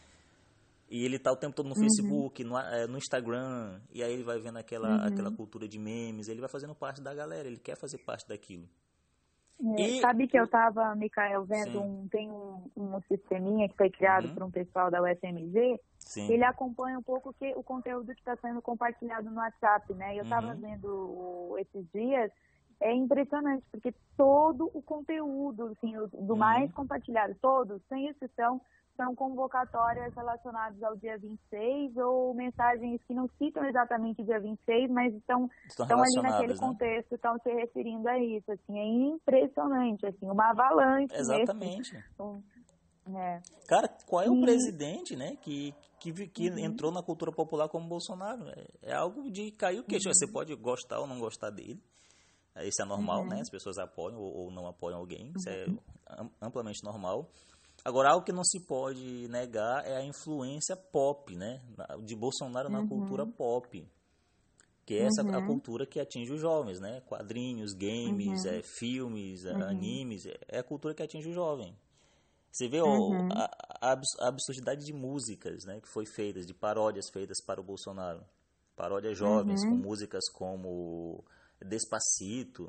E ele tá o tempo todo no Uhum. Facebook, no, no Instagram, e aí ele vai vendo aquela, Uhum. aquela cultura de memes, ele vai fazendo parte da galera, ele quer fazer parte daquilo. É, E, sabe que eu estava, Micael, vendo, sim. um, tem um, um sisteminha que foi criado Uhum. por um pessoal da U F M G, Sim. ele acompanha um pouco que, o conteúdo que está sendo compartilhado no WhatsApp, né? Eu estava Uhum. vendo o, esses dias, é impressionante, porque todo o conteúdo, assim, o, do Uhum. mais compartilhado, todos, sem exceção, são convocatórias relacionadas ao dia vinte e seis ou mensagens que não citam exatamente o dia vinte e seis, mas estão, Estão estão ali naquele relacionadas, né? contexto, estão se referindo a isso, assim, é impressionante, assim, uma avalanche Exatamente. mesmo. Um, é. Cara, qual é o E- presidente, né, que, que, vi- que Uhum. entrou na cultura popular como Bolsonaro? É, é algo de cair o queixo. Uhum. Você pode gostar ou não gostar dele. Isso é normal, Uhum. né? As pessoas apoiam ou, ou não apoiam alguém. Isso é Uhum. am- amplamente normal. Agora, algo que não se pode negar é a influência pop, né? na- De Bolsonaro na Uhum. cultura pop. Que é essa a Uhum. cultura que atinge os jovens, né? Quadrinhos, games, Uhum. é, filmes, é, Uhum. animes. É é a cultura que atinge o jovem. Você vê ó, Uhum. a, a abs- a absurdidade de músicas, né, que foi feitas, de paródias feitas para o Bolsonaro. Paródias jovens, com Uhum. músicas como Despacito.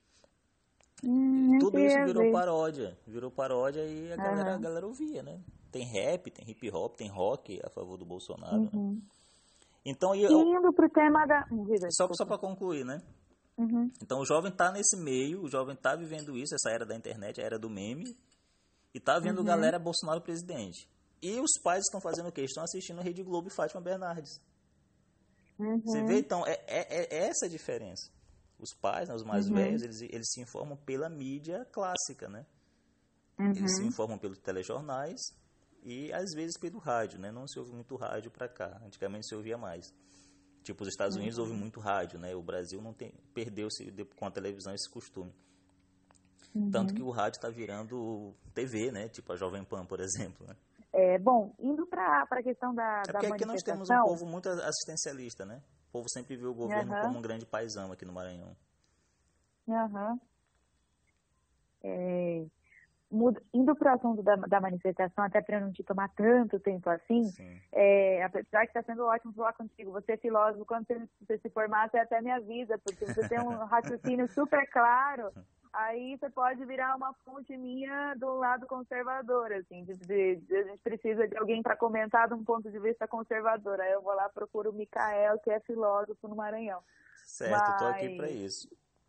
Hum, nem Tudo isso queria virou ver. paródia. Virou paródia e a galera, a Aham. galera ouvia, né? Tem rap, tem hip hop, tem rock a favor do Bolsonaro, né? Uhum. Então, e E eu- indo pro tema da... Hum, diga, só, só desculpa. para concluir, né? Uhum. Então, o jovem tá nesse meio, o jovem tá vivendo isso, essa era da internet, a era do meme, e tá vendo Uhum. galera Bolsonaro presidente. E os pais estão fazendo o quê? Estão assistindo Rede Globo e Fátima Bernardes. Você vê, Uhum. então, é, é, é essa a diferença. Os pais, né, os mais Uhum. velhos, eles, eles se informam pela mídia clássica, né? Eles se Uhum. informam pelos telejornais e, às vezes, pelo rádio, né? Não se ouve muito rádio para cá. Antigamente se ouvia mais. Tipo, os Estados Unidos Uhum. ouve muito rádio, né? O Brasil não tem, perdeu-se de- com a televisão esse costume. Tanto que Uhum. o rádio está virando T V, né? Tipo a Jovem Pan, por exemplo, né? É, bom, indo para a questão da, É da porque aqui nós temos um manifestação, povo muito assistencialista, né? O povo sempre viu o governo aham, como um grande paizão aqui no Maranhão. aham, é, muda- indo para o assunto da, da manifestação, até para não te tomar tanto tempo assim, Sim. é, apesar que está sendo ótimo falar contigo, você é filósofo, quando você, você se formar, você até me avisa, porque você tem um raciocínio super claro, aí você pode virar uma fonte minha do lado conservador, assim, de, de- de- a gente precisa de alguém para comentar de um ponto de vista conservador, aí eu vou lá, procuro o Micael, que é filósofo no Maranhão. Certo, tô aqui para Mas, isso.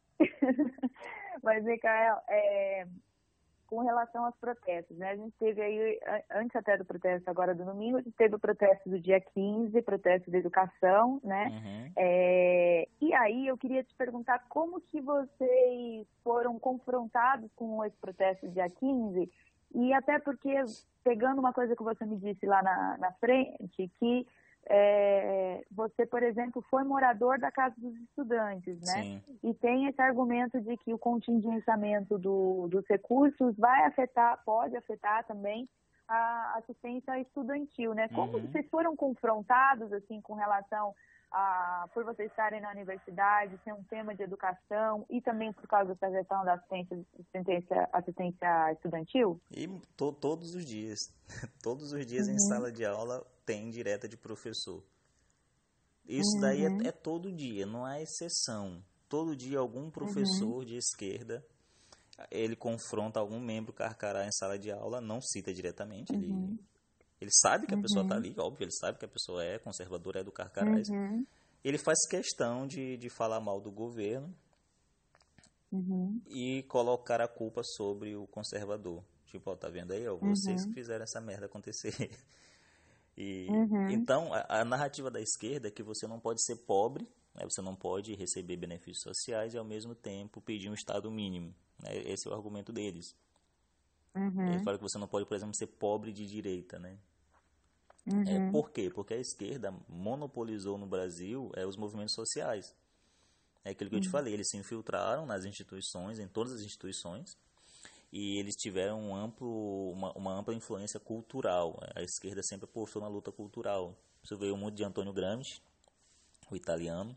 mas Micael, é, com relação aos protestos, né? A gente teve aí, a- antes até do protesto agora do domingo, a gente teve o protesto do dia quinze, protesto da educação, né? Uhum. É, e aí eu queria te perguntar como que vocês foram confrontados com esse protesto do dia quinze, e até porque, pegando uma coisa que você me disse lá na, na frente, que é, você, por exemplo, foi morador da Casa dos Estudantes, né? Sim. E tem esse argumento de que o contingenciamento do, dos recursos vai afetar, pode afetar também a assistência estudantil, né? Como Uhum. vocês foram confrontados, assim, com relação a, por vocês estarem na universidade, ser um tema de educação e também por causa dessa questão da assistência, assistência, assistência estudantil? E to, todos os dias, todos os dias em Uhum. sala de aula tem direta de professor. Isso daí Uhum. é, é todo dia, não há exceção. Todo dia algum professor de esquerda, ele confronta algum membro carcará em sala de aula, não cita diretamente, ele, Uhum. ele sabe que a pessoa está Uhum. ali, óbvio, ele sabe que a pessoa é conservadora, é do carcarás. Uhum. Ele faz questão de, de falar mal do governo Uhum. e colocar a culpa sobre o conservador. Tipo, ó, tá vendo aí? Ó, vocês que Uhum. fizeram essa merda acontecer. E, Uhum. então, a, a narrativa da esquerda é que você não pode ser pobre Né? Você não pode receber benefícios sociais e, ao mesmo tempo, pedir um Estado mínimo. Né? Esse é o argumento deles. Uhum. Eles falam que você não pode, por exemplo, ser pobre de direita, né? Uhum. É, por quê? Porque a esquerda monopolizou no Brasil é, os movimentos sociais. É aquilo que eu te falei, eles se infiltraram nas instituições, em todas as instituições, e eles tiveram um amplo, uma, uma ampla influência cultural. A esquerda sempre apostou na luta cultural. Você vê o mundo de Antônio Gramsci, o italiano.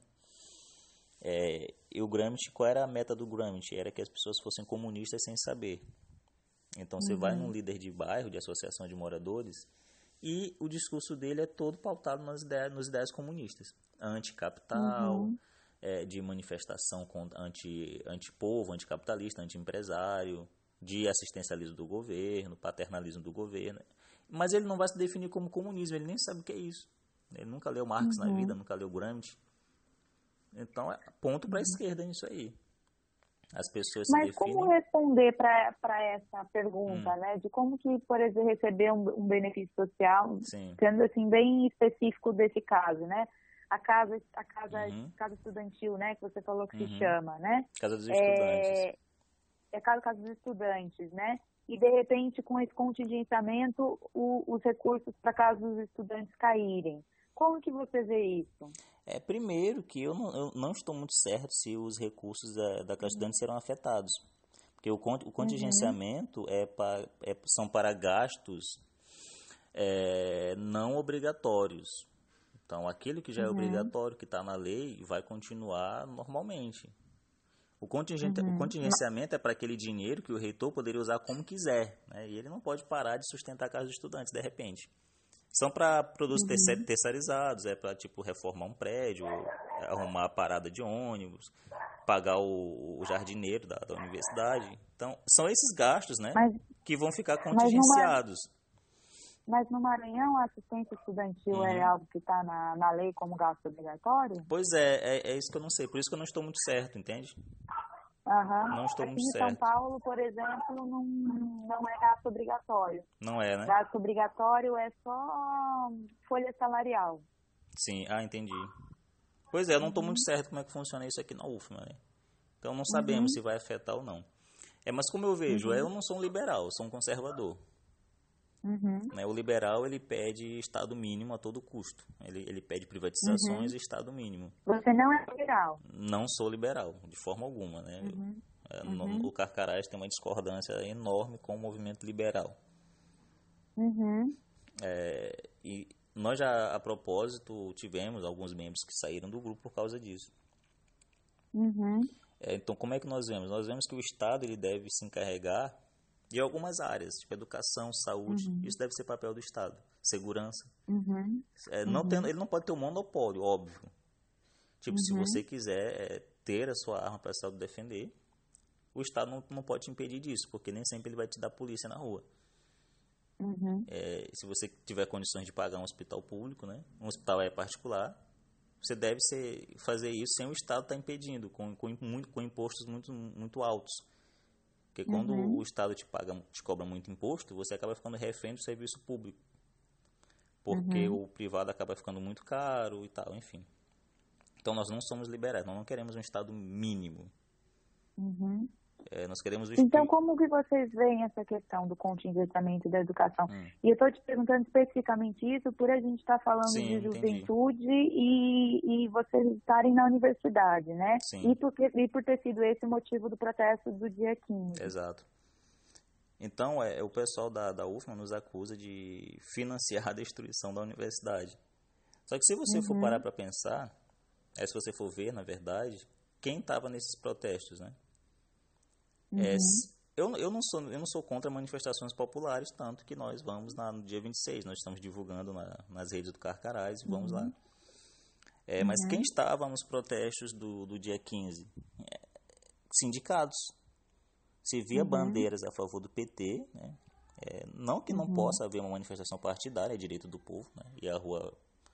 É, e o Gramsci, qual era a meta do Gramsci? Era que as pessoas fossem comunistas sem saber. Então você uhum. vai num líder de bairro, de associação de moradores, e o discurso dele é todo pautado nas ideias, nas ideias comunistas. Anticapital, Uhum. é, de manifestação contra, anti, anti-povo, anticapitalista, anti-empresário, de assistencialismo do governo, paternalismo do governo. Mas ele não vai se definir como comunismo, ele nem sabe o que é isso. Ele nunca leu Marx uhum. na vida, nunca leu Gramsci. Então, é ponto para a uhum. esquerda nisso aí. As pessoas Mas se definem... como responder para essa pergunta, hum. né? De como que, por exemplo, receber um, um benefício social, Sim. sendo assim bem específico desse caso, né? A casa, a casa, uhum. casa estudantil, né? Que você falou que uhum. se chama, né? Casa dos estudantes. É, é casa, casa dos estudantes, né? E, de repente, com esse contingenciamento, o, os recursos para casa dos estudantes caírem. Como que você vê isso? É, primeiro que eu não, eu não estou muito certo se os recursos da, da classe estudante serão afetados. Porque o, o contingenciamento uhum. é pra, é, são para gastos é, não obrigatórios. Então, aquilo que já é uhum. obrigatório, que está na lei, vai continuar normalmente. O, contingente, uhum. o contingenciamento é para aquele dinheiro que o reitor poderia usar como quiser. Né? E ele não pode parar de sustentar a casa dos estudantes, de repente. São para produtos uhum. terceirizados, é para tipo reformar um prédio, arrumar a parada de ônibus, pagar o, o jardineiro da, da universidade. Então, são esses gastos, né, mas, que vão ficar contingenciados. Mas no Maranhão, a assistência estudantil uhum. é algo que está na, na lei como gasto obrigatório? Pois é, é, é isso que eu não sei, por isso que eu não estou muito certo, entende? Uhum. Não estou Aqui muito em certo. São Paulo, por exemplo, não, não é gasto obrigatório. Não é, né? Gasto obrigatório é só folha salarial. Sim, ah, entendi. Pois é, eu não estou uhum. muito certo como é que funciona isso aqui na U F M A, né? Então não sabemos uhum. se vai afetar ou não. É, mas como eu vejo, uhum. eu não sou um liberal, eu sou um conservador. Uhum. Né? O liberal, ele pede Estado mínimo a todo custo. Ele, ele pede privatizações uhum. e Estado mínimo. Você não é liberal? Não sou liberal, de forma alguma. Né? Uhum. Eu, uhum. no, o Carcarás tem uma discordância enorme com o movimento liberal. Uhum. É, e nós já, a propósito, tivemos alguns membros que saíram do grupo por causa disso. Uhum. É, então, como é que nós vemos? Nós vemos que o Estado ele deve se encarregar de algumas áreas, tipo educação, saúde, uhum. isso deve ser papel do Estado. Segurança. Uhum. É, não uhum. tem, ele não pode ter um monopólio, óbvio. Tipo, uhum. se você quiser é, ter a sua arma para se autodefender, o Estado não, não pode te impedir disso, porque nem sempre ele vai te dar polícia na rua. Uhum. É, se você tiver condições de pagar um hospital público, né, um hospital é particular, você deve ser, fazer isso sem o Estado estar impedindo, com, com, muito, com impostos muito, muito altos. Porque quando uhum. o Estado te paga, te cobra muito imposto, você acaba ficando refém do serviço público. Porque uhum. o privado acaba ficando muito caro e tal, enfim. Então nós não somos liberais, nós não queremos um Estado mínimo. Uhum. É, nós queremos o Então, como que vocês veem essa questão do contingenciamento da educação? Hum. E eu estou te perguntando especificamente isso por a gente estar tá falando Sim, de juventude e, e vocês estarem na universidade, né? Sim. E por, e por ter sido esse o motivo do protesto do dia quinze. Exato. Então, é, o pessoal da, da U F M A nos acusa de financiar a destruição da universidade. Só que se você uhum. for parar para pensar, é, se você for ver, na verdade, quem estava nesses protestos, né? Uhum. É, eu, eu, não sou, eu não sou contra manifestações populares, tanto que nós vamos na, no dia vinte e seis, nós estamos divulgando na, nas redes do Carcarás e vamos uhum. lá. É, uhum. Mas quem estava nos protestos do, do dia quinze? É, sindicatos. Se via uhum. bandeiras a favor do P T, né? É, não que não uhum. possa haver uma manifestação partidária, é direito do povo, né? Ir à rua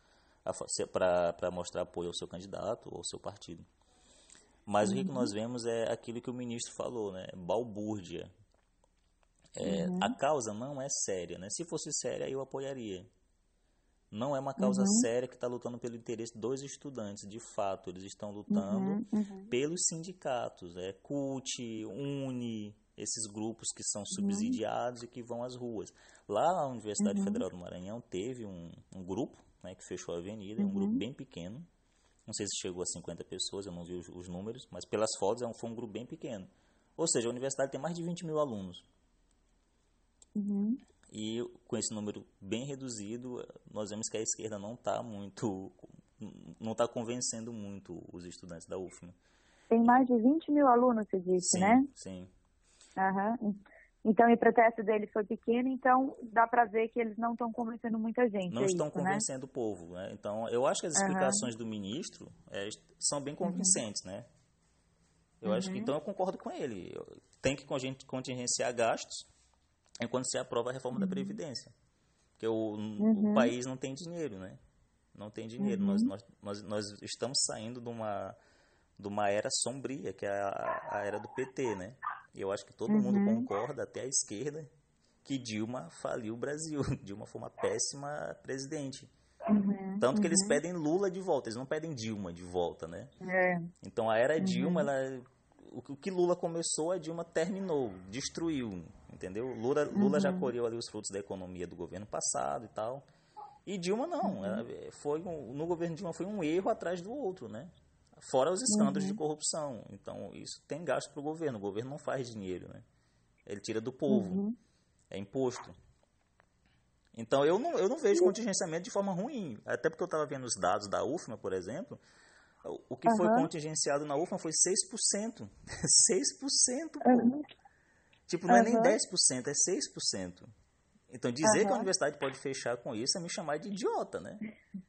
para mostrar apoio ao seu candidato ou ao seu partido. Mas uhum. o que nós vemos é aquilo que o ministro falou, né? Balbúrdia. É, uhum. A causa não é séria, né? Se fosse séria, eu apoiaria. Não é uma causa Uhum. séria que está lutando pelo interesse dos estudantes. De fato, eles estão lutando Uhum. Uhum. pelos sindicatos. É C U T, UNE, esses grupos que são Uhum. subsidiados e que vão às ruas. Lá na Universidade Uhum. Federal do Maranhão teve um, um grupo, né, que fechou a avenida, é um grupo Uhum. bem pequeno. Não sei se chegou a cinquenta pessoas, eu não vi os, os números, mas pelas fotos é um, foi um grupo bem pequeno. Ou seja, a universidade tem mais de vinte mil alunos. Uhum. E com esse número bem reduzido, nós vemos que a esquerda não está muito, não está convencendo muito os estudantes da U F M A. Tem mais de vinte mil alunos, você disse, Sim, né? sim. Aham. Então, o protesto deles foi pequeno, então dá para ver que eles não estão convencendo muita gente, Não é estão isso, né? convencendo o povo, né? Então, eu acho que as Aham. explicações do ministro é, são bem Uhum. convincentes, né? Eu Uhum. acho que, então, eu concordo com ele. Tem que contingenciar gastos enquanto se aprova a reforma Uhum. da Previdência. Porque o, Uhum. o país não tem dinheiro, né? Não tem dinheiro. Uhum. Nós, nós, nós, nós estamos saindo de uma, de uma era sombria, que é a, a era do P T, né? E eu acho que todo mundo Uhum. concorda, até a esquerda, que Dilma faliu o Brasil. Dilma foi uma péssima presidente. Uhum. Tanto que eles Uhum. pedem Lula de volta, eles não pedem Dilma de volta, né? É. Então a era Dilma, Uhum. ela, o que Lula começou, a Dilma terminou, destruiu, entendeu? Lula, Lula já Uhum. colheu ali os frutos da economia do governo passado e tal. E Dilma não, Uhum. ela foi um, no governo Dilma foi um erro atrás do outro, né? Fora os escândalos de Uhum. corrupção. Então isso tem gasto para o governo, o governo não faz dinheiro, né? Ele tira do povo, Uhum. é imposto. Então eu não, eu não vejo contingenciamento de forma ruim, até porque eu estava vendo os dados da U F M A, por exemplo. O que foi Aham. contingenciado na U F M A foi seis por cento. seis por cento, pô. Aham. Tipo, não é nem Aham. dez por cento, é seis por cento. Então, dizer que a Aham. universidade pode fechar com isso é me chamar de idiota, né?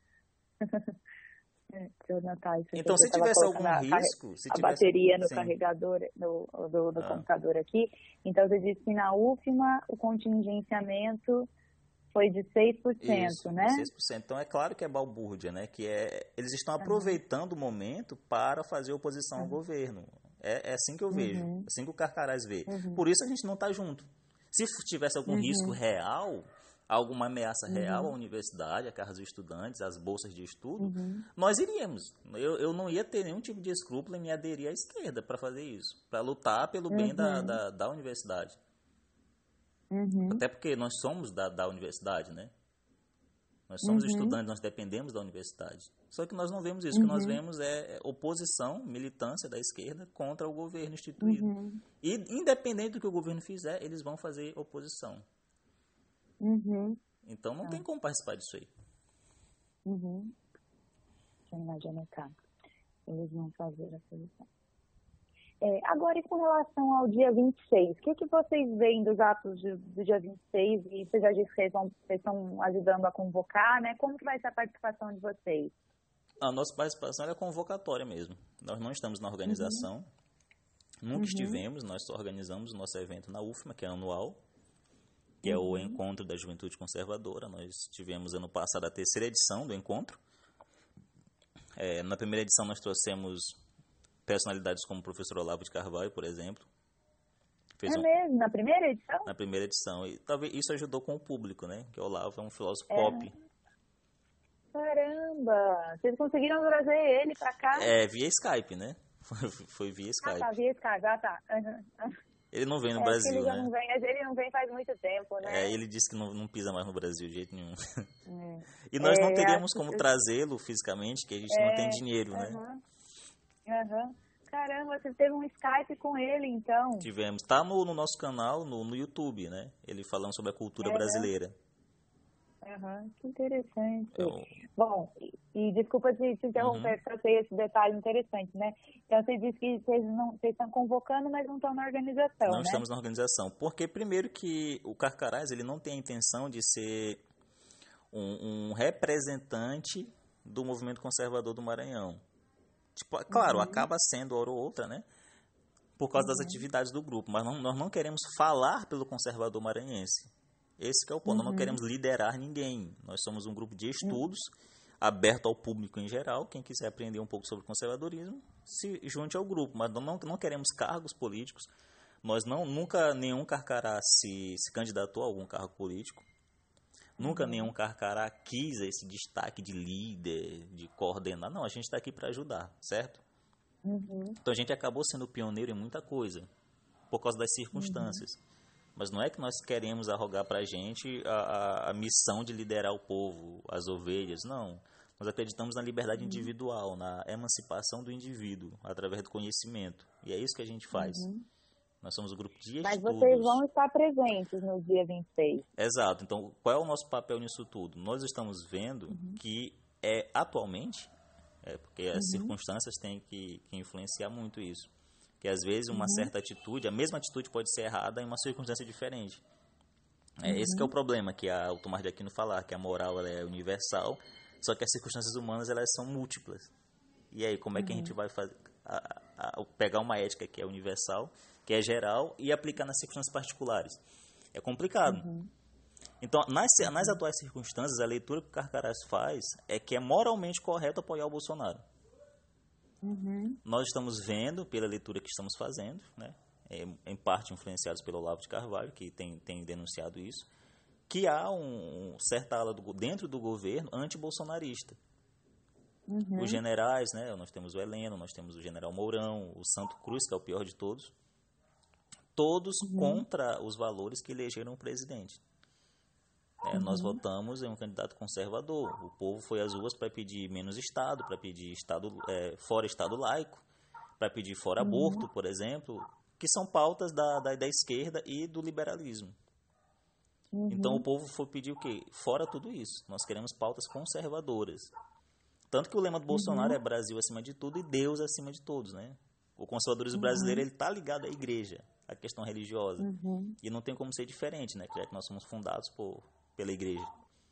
É, deixa eu anotar isso aqui, Então, que eu se estava tivesse colocando algum a, carre- risco, se a tivesse... bateria no Sim. carregador no, do, do Ah, computador aqui. Então, você disse que na U F M A o contingenciamento foi de seis por isso, cento, de né? seis por cento. Então, é claro que é balbúrdia, né? Que é, eles estão Aham. aproveitando o momento para fazer oposição ao Aham. governo. É, é assim que eu vejo, Uhum. assim que o Carcarás vê. Uhum. Por isso a gente não está junto. Se tivesse algum risco Uhum. real, alguma ameaça real à Uhum. universidade, à casa dos estudantes, às bolsas de estudo, Uhum. nós iríamos. Eu, eu não ia ter nenhum tipo de escrúpulo em me aderir à esquerda para fazer isso, para lutar pelo bem da, Uhum. da, da universidade. Uhum. Até porque nós somos da, da universidade, né? Nós somos Uhum. estudantes, nós dependemos da universidade. Só que nós não vemos isso. O que nós Uhum. vemos é oposição, militância da esquerda contra o governo instituído. Uhum. E, independente do que o governo fizer, eles vão fazer oposição. Uhum. Então, não Tá. tem como participar disso aí. Uhum. Deixa eu imaginar, tá. Eles vão fazer a posição. É, agora, e com relação ao dia vinte e seis, o que, que vocês veem dos atos de, do dia vinte e seis? E você já disse que vocês, vão, vocês estão ajudando a convocar, né? Como que vai ser a participação de vocês? A nossa participação é convocatória mesmo. Nós não estamos na organização, Uhum. nunca Uhum. estivemos, nós só organizamos o nosso evento na U F M A, que é anual, que é o Uhum. Encontro da Juventude Conservadora. Nós tivemos ano passado a terceira edição do encontro. É, na primeira edição nós trouxemos personalidades como o professor Olavo de Carvalho, por exemplo. Fez É um, mesmo? Na primeira edição? na primeira edição. E talvez isso ajudou com o público, né? Que o Olavo é um filósofo É. pop. Caramba! Vocês conseguiram trazer ele pra cá? É, via Skype, né? Foi, foi via Ah, tá, Skype. via Skype, ah, tá. Uhum. Ele não vem no É, porque ele Brasil, já né? não vem, ele não vem faz muito tempo, né? É, ele disse que não, não pisa mais no Brasil de jeito nenhum. É. E nós não É, teríamos acho como que- trazê-lo fisicamente, que a gente não tem dinheiro, né? Aham. Aham. Caramba, você teve um Skype com ele, então. Tivemos. Tá no, no nosso canal, no, no YouTube, né? Ele falando sobre a cultura É, brasileira. Aham, que interessante. Então, Bom, e, e desculpa te, te interromper, porque eu sei esse detalhe interessante, né? Então, você disse que vocês, não, vocês estão convocando, mas não estão na organização, não né? estamos na organização. Porque, primeiro, que o Carcarás ele não tem a intenção de ser um, um representante do movimento conservador do Maranhão. Tipo, claro, Uhum. acaba sendo hora ou outra, né? Por causa das Uhum. atividades do grupo. Mas não, nós não queremos falar pelo conservador maranhense. Esse que é o ponto. Nós não Uhum. queremos liderar ninguém. Nós somos um grupo de estudos aberto ao público em geral. Quem quiser aprender um pouco sobre conservadorismo, se junte ao grupo. Mas não, não queremos cargos políticos. Nós não, nunca, nenhum Carcará se, se candidatou a algum cargo político. Nunca nenhum carcará quis esse destaque de líder, de coordenar. Não, a gente está aqui para ajudar, certo? Uhum. Então a gente acabou sendo pioneiro em muita coisa, por causa das circunstâncias. Uhum. Mas não é que nós queremos arrogar para a gente a, a missão de liderar o povo, as ovelhas, não. Nós acreditamos na liberdade uhum. individual, na emancipação do indivíduo, através do conhecimento. E é isso que a gente faz. Uhum. Nós somos o grupo de estudos. Mas vocês vão estar presentes no dia vinte e seis. Exato. Então, qual é o nosso papel nisso tudo? Nós estamos vendo uhum. que é atualmente, é, porque as uhum. circunstâncias têm que, que influenciar muito isso, que às vezes uma uhum. certa atitude, a mesma atitude pode ser errada em uma circunstância diferente. É, uhum. Esse que é o problema que a, o Tomás de Aquino fala, que a moral ela é universal, só que as circunstâncias humanas elas são múltiplas. E aí, como é que uhum. a gente vai fazer, a, a, a, pegar uma ética que é universal, que é geral, e aplicar nas circunstâncias particulares? É complicado. Uhum. Então, nas, uhum. nas atuais circunstâncias, a leitura que o Carcarás faz é que é moralmente correto apoiar o Bolsonaro. Uhum. Nós estamos vendo, pela leitura que estamos fazendo, né, é, em parte influenciados pelo Olavo de Carvalho, que tem, tem denunciado isso, que há um, um certa ala do, dentro do governo anti-bolsonarista. Uhum. Os generais, né, nós temos o Heleno, nós temos o general Mourão, o Santo Cruz, que é o pior de todos, todos uhum. contra os valores que elegeram o presidente. É, uhum. Nós votamos em um candidato conservador. O povo foi às ruas para pedir menos Estado, para pedir estado, é, fora Estado laico, para pedir fora uhum. aborto, por exemplo, que são pautas da, da, da esquerda e do liberalismo. Uhum. Então o povo foi pedir o quê? Fora tudo isso. Nós queremos pautas conservadoras. Tanto que o lema do Bolsonaro uhum. é Brasil acima de tudo e Deus acima de todos, né? O conservadorismo uhum. brasileiro está ligado à igreja, à questão religiosa. Uhum. E não tem como ser diferente, né? Já que nós somos fundados por, pela igreja.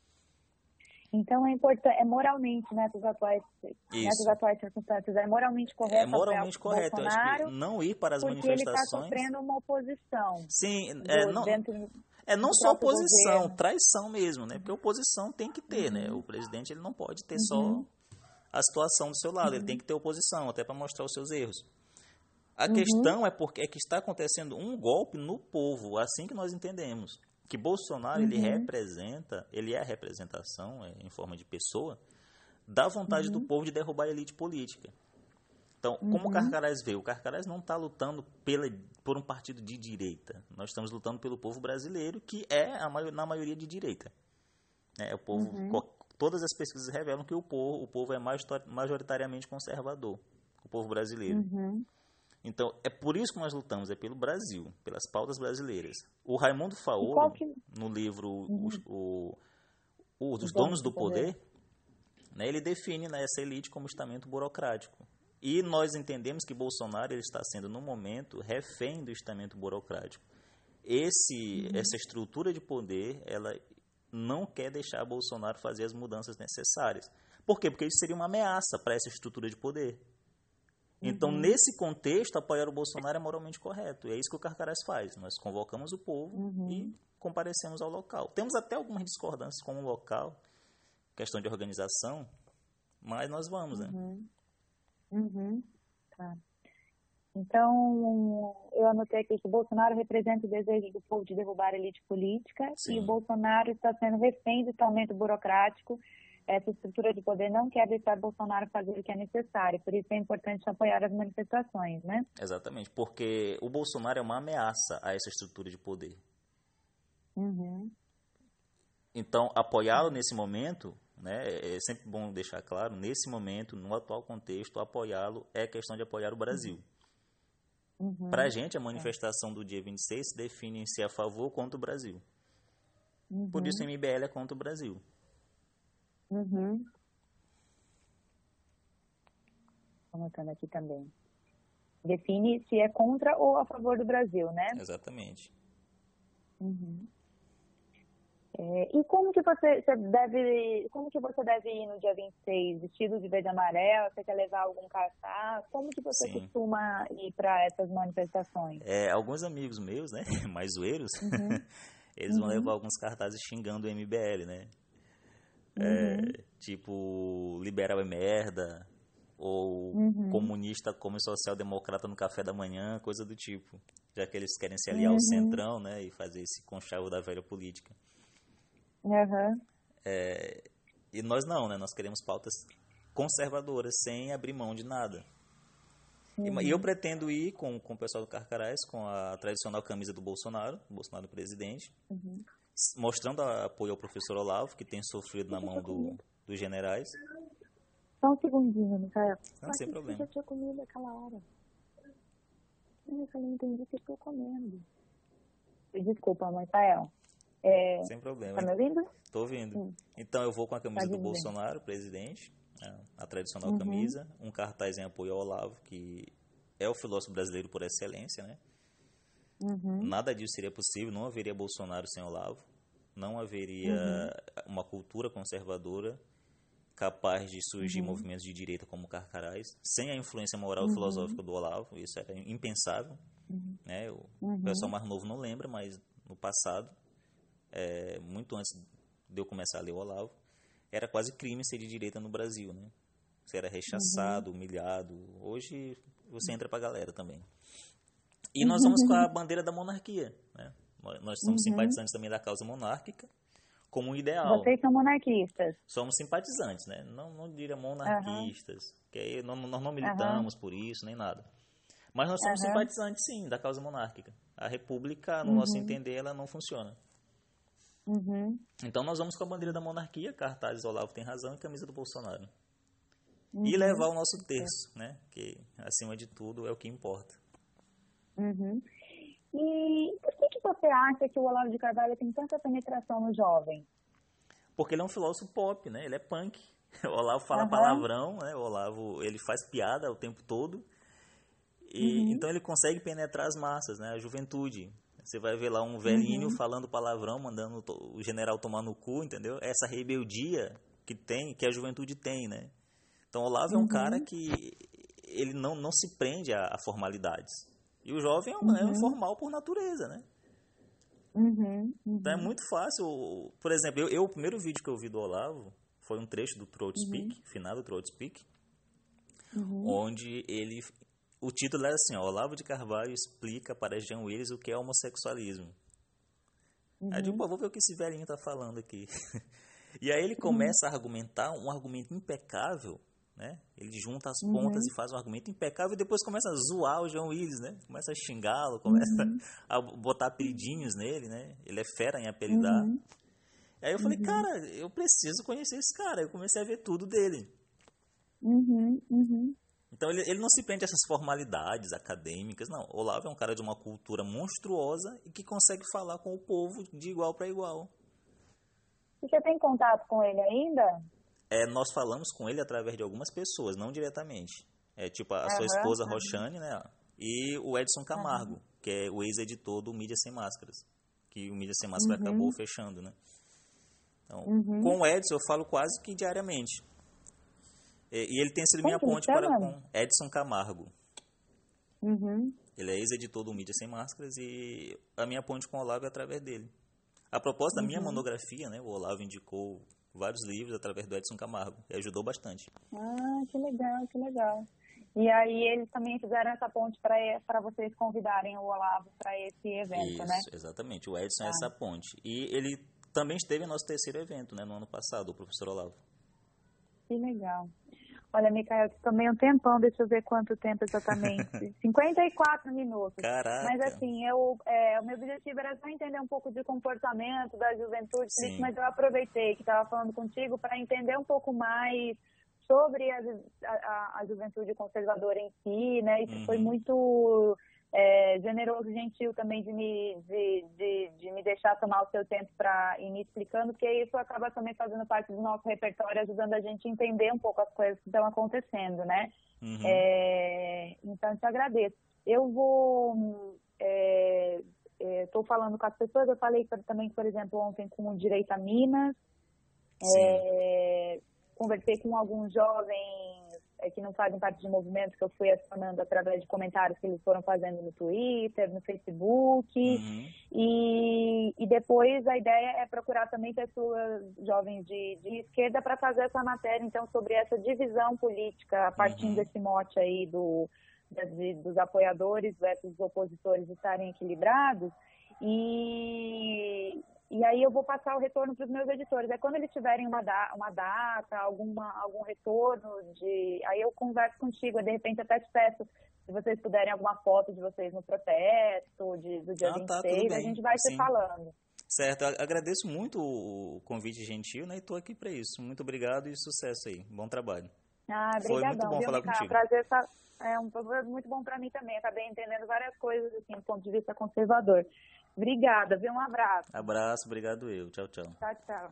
Então é importante, é moralmente, nessas atuais, nessas atuais circunstâncias, é moralmente correto. É moralmente correto. Eu acho que não ir para as porque manifestações. Ele está sofrendo uma oposição. Sim, do, é, não, dentro é não só oposição, governo. Traição mesmo, né? Porque oposição tem que ter, uhum. né? O presidente ele não pode ter uhum. só a situação do seu lado, uhum. ele tem que ter oposição, até para mostrar os seus erros. A uhum. questão é porque é que está acontecendo um golpe no povo, assim que nós entendemos. Que Bolsonaro, uhum. ele representa, ele é a representação, é, em forma de pessoa, da vontade uhum. do povo de derrubar a elite política. Então, uhum. como o Carcarás vê? O Carcarás não está lutando pela, por um partido de direita. Nós estamos lutando pelo povo brasileiro, que é, a, na maioria, de direita. É, o povo, uhum. Todas as pesquisas revelam que o povo, o povo é majoritariamente conservador, o povo brasileiro. Uhum. Então, é por isso que nós lutamos, é pelo Brasil, pelas pautas brasileiras. O Raimundo Faoro, que... no livro uhum. o, o, o, Os Donos do Poder, poder né, ele define, né, essa elite como estamento burocrático. E nós entendemos que Bolsonaro ele está sendo, no momento, refém do estamento burocrático. Esse, uhum. Essa estrutura de poder, ela não quer deixar Bolsonaro fazer as mudanças necessárias. Por quê? Porque isso seria uma ameaça para essa estrutura de poder. Então, uhum. nesse contexto, apoiar o Bolsonaro é moralmente correto. E é isso que o Carcarás faz. Nós convocamos o povo uhum. e comparecemos ao local. Temos até algumas discordâncias com o local, questão de organização, mas nós vamos, né? Uhum. Uhum. Tá. Então, eu anotei aqui que o Bolsonaro representa o desejo do povo de derrubar a elite política. Sim. E o Bolsonaro está sendo refém do estamento burocrático. Essa estrutura de poder não quer deixar Bolsonaro fazer o que é necessário. Por isso é importante apoiar as manifestações, né? Exatamente, porque o Bolsonaro é uma ameaça a essa estrutura de poder. Uhum. Então, apoiá-lo nesse momento, né, é sempre bom deixar claro, nesse momento, no atual contexto, apoiá-lo é questão de apoiar o Brasil. Uhum. Para a gente, a manifestação do dia vinte e seis se define em ser a favor ou contra o Brasil. Uhum. Por isso, o M B L é contra o Brasil. Uhum. Estou anotando aqui também. Define se é contra ou a favor do Brasil, né? Exatamente. Uhum. É, e como que você, você deve, como que você deve ir no dia vinte e seis? Vestido de verde e amarelo? Você quer levar algum cartaz? Como que você Sim. costuma ir para essas manifestações? É, alguns amigos meus, né, mais zoeiros, uhum. eles vão uhum. levar alguns cartazes xingando o M B L, né? É, uhum. Tipo, liberal é merda, ou uhum. comunista come social-democrata no café da manhã, coisa do tipo. Já que eles querem se aliar uhum. ao centrão, né, e fazer esse conchavo da velha política. Uhum. É, e nós não, né? Nós queremos pautas conservadoras, sem abrir mão de nada. Uhum. E eu pretendo ir com, com o pessoal do Carcarás, com a tradicional camisa do Bolsonaro, Bolsonaro presidente, Uhum. mostrando apoio ao professor Olavo, que tem sofrido na mão do, dos generais. Só um segundinho, Micael. Não, sem problema. Eu já tinha comido aquela hora. Eu não entendi o que eu estou comendo. Desculpa, Micael. É, Sem problema. tá me ouvindo? Tô ouvindo. Sim. Então eu vou com a camisa Tá do dizendo. Bolsonaro, presidente, a tradicional Uhum. camisa, um cartaz em apoio ao Olavo, que é o filósofo brasileiro por excelência, né? Uhum. Nada disso seria possível, não haveria Bolsonaro sem Olavo, não haveria Uhum. uma cultura conservadora capaz de surgir Uhum. movimentos de direita como o Carcarás, sem a influência moral Uhum. e filosófica do Olavo, isso era impensável, Uhum. né? O Uhum. pessoal mais novo não lembra, mas no passado, é, muito antes de eu começar a ler o Olavo, era quase crime ser de direita no Brasil, né? Você era rechaçado, humilhado. Hoje você entra pra galera também. E nós vamos com a bandeira da monarquia, né? Nós, nós somos Uhum. simpatizantes também da causa monárquica, como um ideal. Vocês são monarquistas. Somos simpatizantes, né? Não, não diria monarquistas, que aí não- nós não militamos por isso, nem nada. Mas nós somos Uhum. simpatizantes, sim, da causa monárquica. A república, no Uhum. nosso entender, ela não funciona. Uhum. Então nós vamos com a bandeira da monarquia, cartazes Olavo tem razão e camisa do Bolsonaro. Uhum. E levar o nosso terço, né? Que, acima de tudo, é o que importa. Uhum. E por que, que você acha que o Olavo de Carvalho tem tanta penetração no jovem? Porque ele é um filósofo pop, né? Ele é punk. O Olavo fala Aham. palavrão, né? O Olavo, ele faz piada o tempo todo. E, Uhum. então ele consegue penetrar as massas, né? A juventude. Você vai ver lá um velhinho Uhum. falando palavrão, mandando to- o general tomar no cu, entendeu? Essa rebeldia que tem, que a juventude tem, né? Então o Olavo é um cara Uhum. que ele não, não se prende a, a formalidades. E o jovem é um, é um Uhum. informal por natureza, né? Uhum. Então é Uhum. muito fácil. Por exemplo, eu, eu- o primeiro vídeo que eu vi do Olavo foi um trecho do Throat Speak, final do Throat Speak, Uhum. onde ele. O título era assim: ó, Olavo de Carvalho explica para Jean Willis o que é homossexualismo. Aí eu digo, Uhum. pô, vou ver o que esse velhinho tá falando aqui. E aí ele começa a argumentar um argumento impecável, né? Ele junta as pontas Uhum. e faz um argumento impecável e depois começa a zoar o João Willis, né? Começa a xingá-lo, começa Uhum. a botar apelidinhos nele, né? Ele é fera em apelidar. Uhum. Aí eu falei, Uhum. cara, eu preciso conhecer esse cara. Eu comecei a ver tudo dele. Uhum. Uhum. Então ele, ele não se prende a essas formalidades acadêmicas, não. Olavo é um cara de uma cultura monstruosa e que consegue falar com o povo de igual para igual. Você tem contato com ele ainda? É, nós falamos com ele através de algumas pessoas, não diretamente. É tipo a sua Aham. esposa Roxane, né? E o Edson Camargo, que é o ex-editor do Mídia Sem Máscaras. Que o Mídia Sem Máscaras Uhum. acabou fechando, né? Então, Uhum. com o Edson eu falo quase que diariamente. E, e ele tem sido Como minha que ele ponte para chama? com Edson Camargo. Uhum. Ele é ex-editor do Mídia Sem Máscaras e a minha ponte com o Olavo é através dele. A propósito da minha Uhum. monografia, né? O Olavo indicou vários livros através do Edson Camargo e ajudou bastante. Ah, que legal, que legal. E aí eles também fizeram essa ponte para vocês convidarem o Olavo para esse evento, Isso, né? exatamente. O Edson é Tá. essa ponte. E ele também esteve em nosso terceiro evento, né? No ano passado, o professor Olavo. Que legal. Olha, Micael, eu tomei um tempão, deixa eu ver quanto tempo exatamente. cinquenta e quatro minutos. Caraca! Mas assim, eu, é, o meu objetivo era só entender um pouco de comportamento da juventude, por isso, Sim. mas eu aproveitei que estava falando contigo para entender um pouco mais sobre a, a, a juventude conservadora em si, né? Isso Uhum. foi muito é, generoso e gentil também de me, de, de, de me deixar tomar o seu tempo para ir me explicando, porque isso acaba também fazendo parte do nosso repertório, ajudando a gente a entender um pouco as coisas que estão acontecendo, né? Uhum. É, então, eu te agradeço. Eu vou... Estou é, falando com as pessoas, eu falei também, por exemplo, ontem com o Direito a Minas, é, conversei com alguns jovens é, que não fazem parte de movimentos que eu fui acionando através de comentários que eles foram fazendo no Twitter, no Facebook, Uhum. e, e depois a ideia é procurar também pessoas jovens de, de esquerda para fazer essa matéria, então, sobre essa divisão política, a partir Uhum. desse mote aí do, das, dos apoiadores versus os opositores estarem equilibrados, e... E aí eu vou passar o retorno para os meus editores. Aí quando eles tiverem uma, da, uma data, alguma, algum retorno, de, aí eu converso contigo. De repente até te peço, se vocês puderem, alguma foto de vocês no protesto, de, do dia Ah, vinte e tá, seis, tudo a bem. gente vai se Sim. falando. Certo, eu agradeço muito o convite gentil, né? E estou aqui para isso. Muito obrigado e sucesso aí. Bom trabalho. Ah, Foi muito brigadão, bom viu, falar Mica? contigo. Prazer, essa- é um prazer muito bom para mim também. Acabei entendendo várias coisas, assim, do ponto de vista conservador. Obrigada, viu? Um abraço. Abraço, obrigado eu. Tchau, tchau. Tchau, tchau.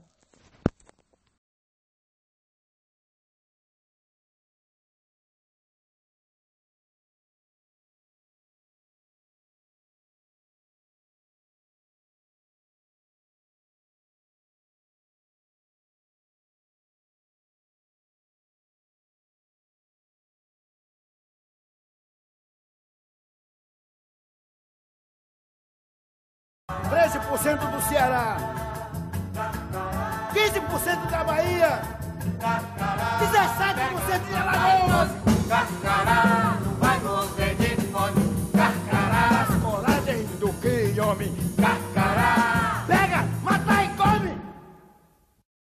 treze por cento do Ceará, quinze por cento da Bahia, dezessete por cento de Alagoas.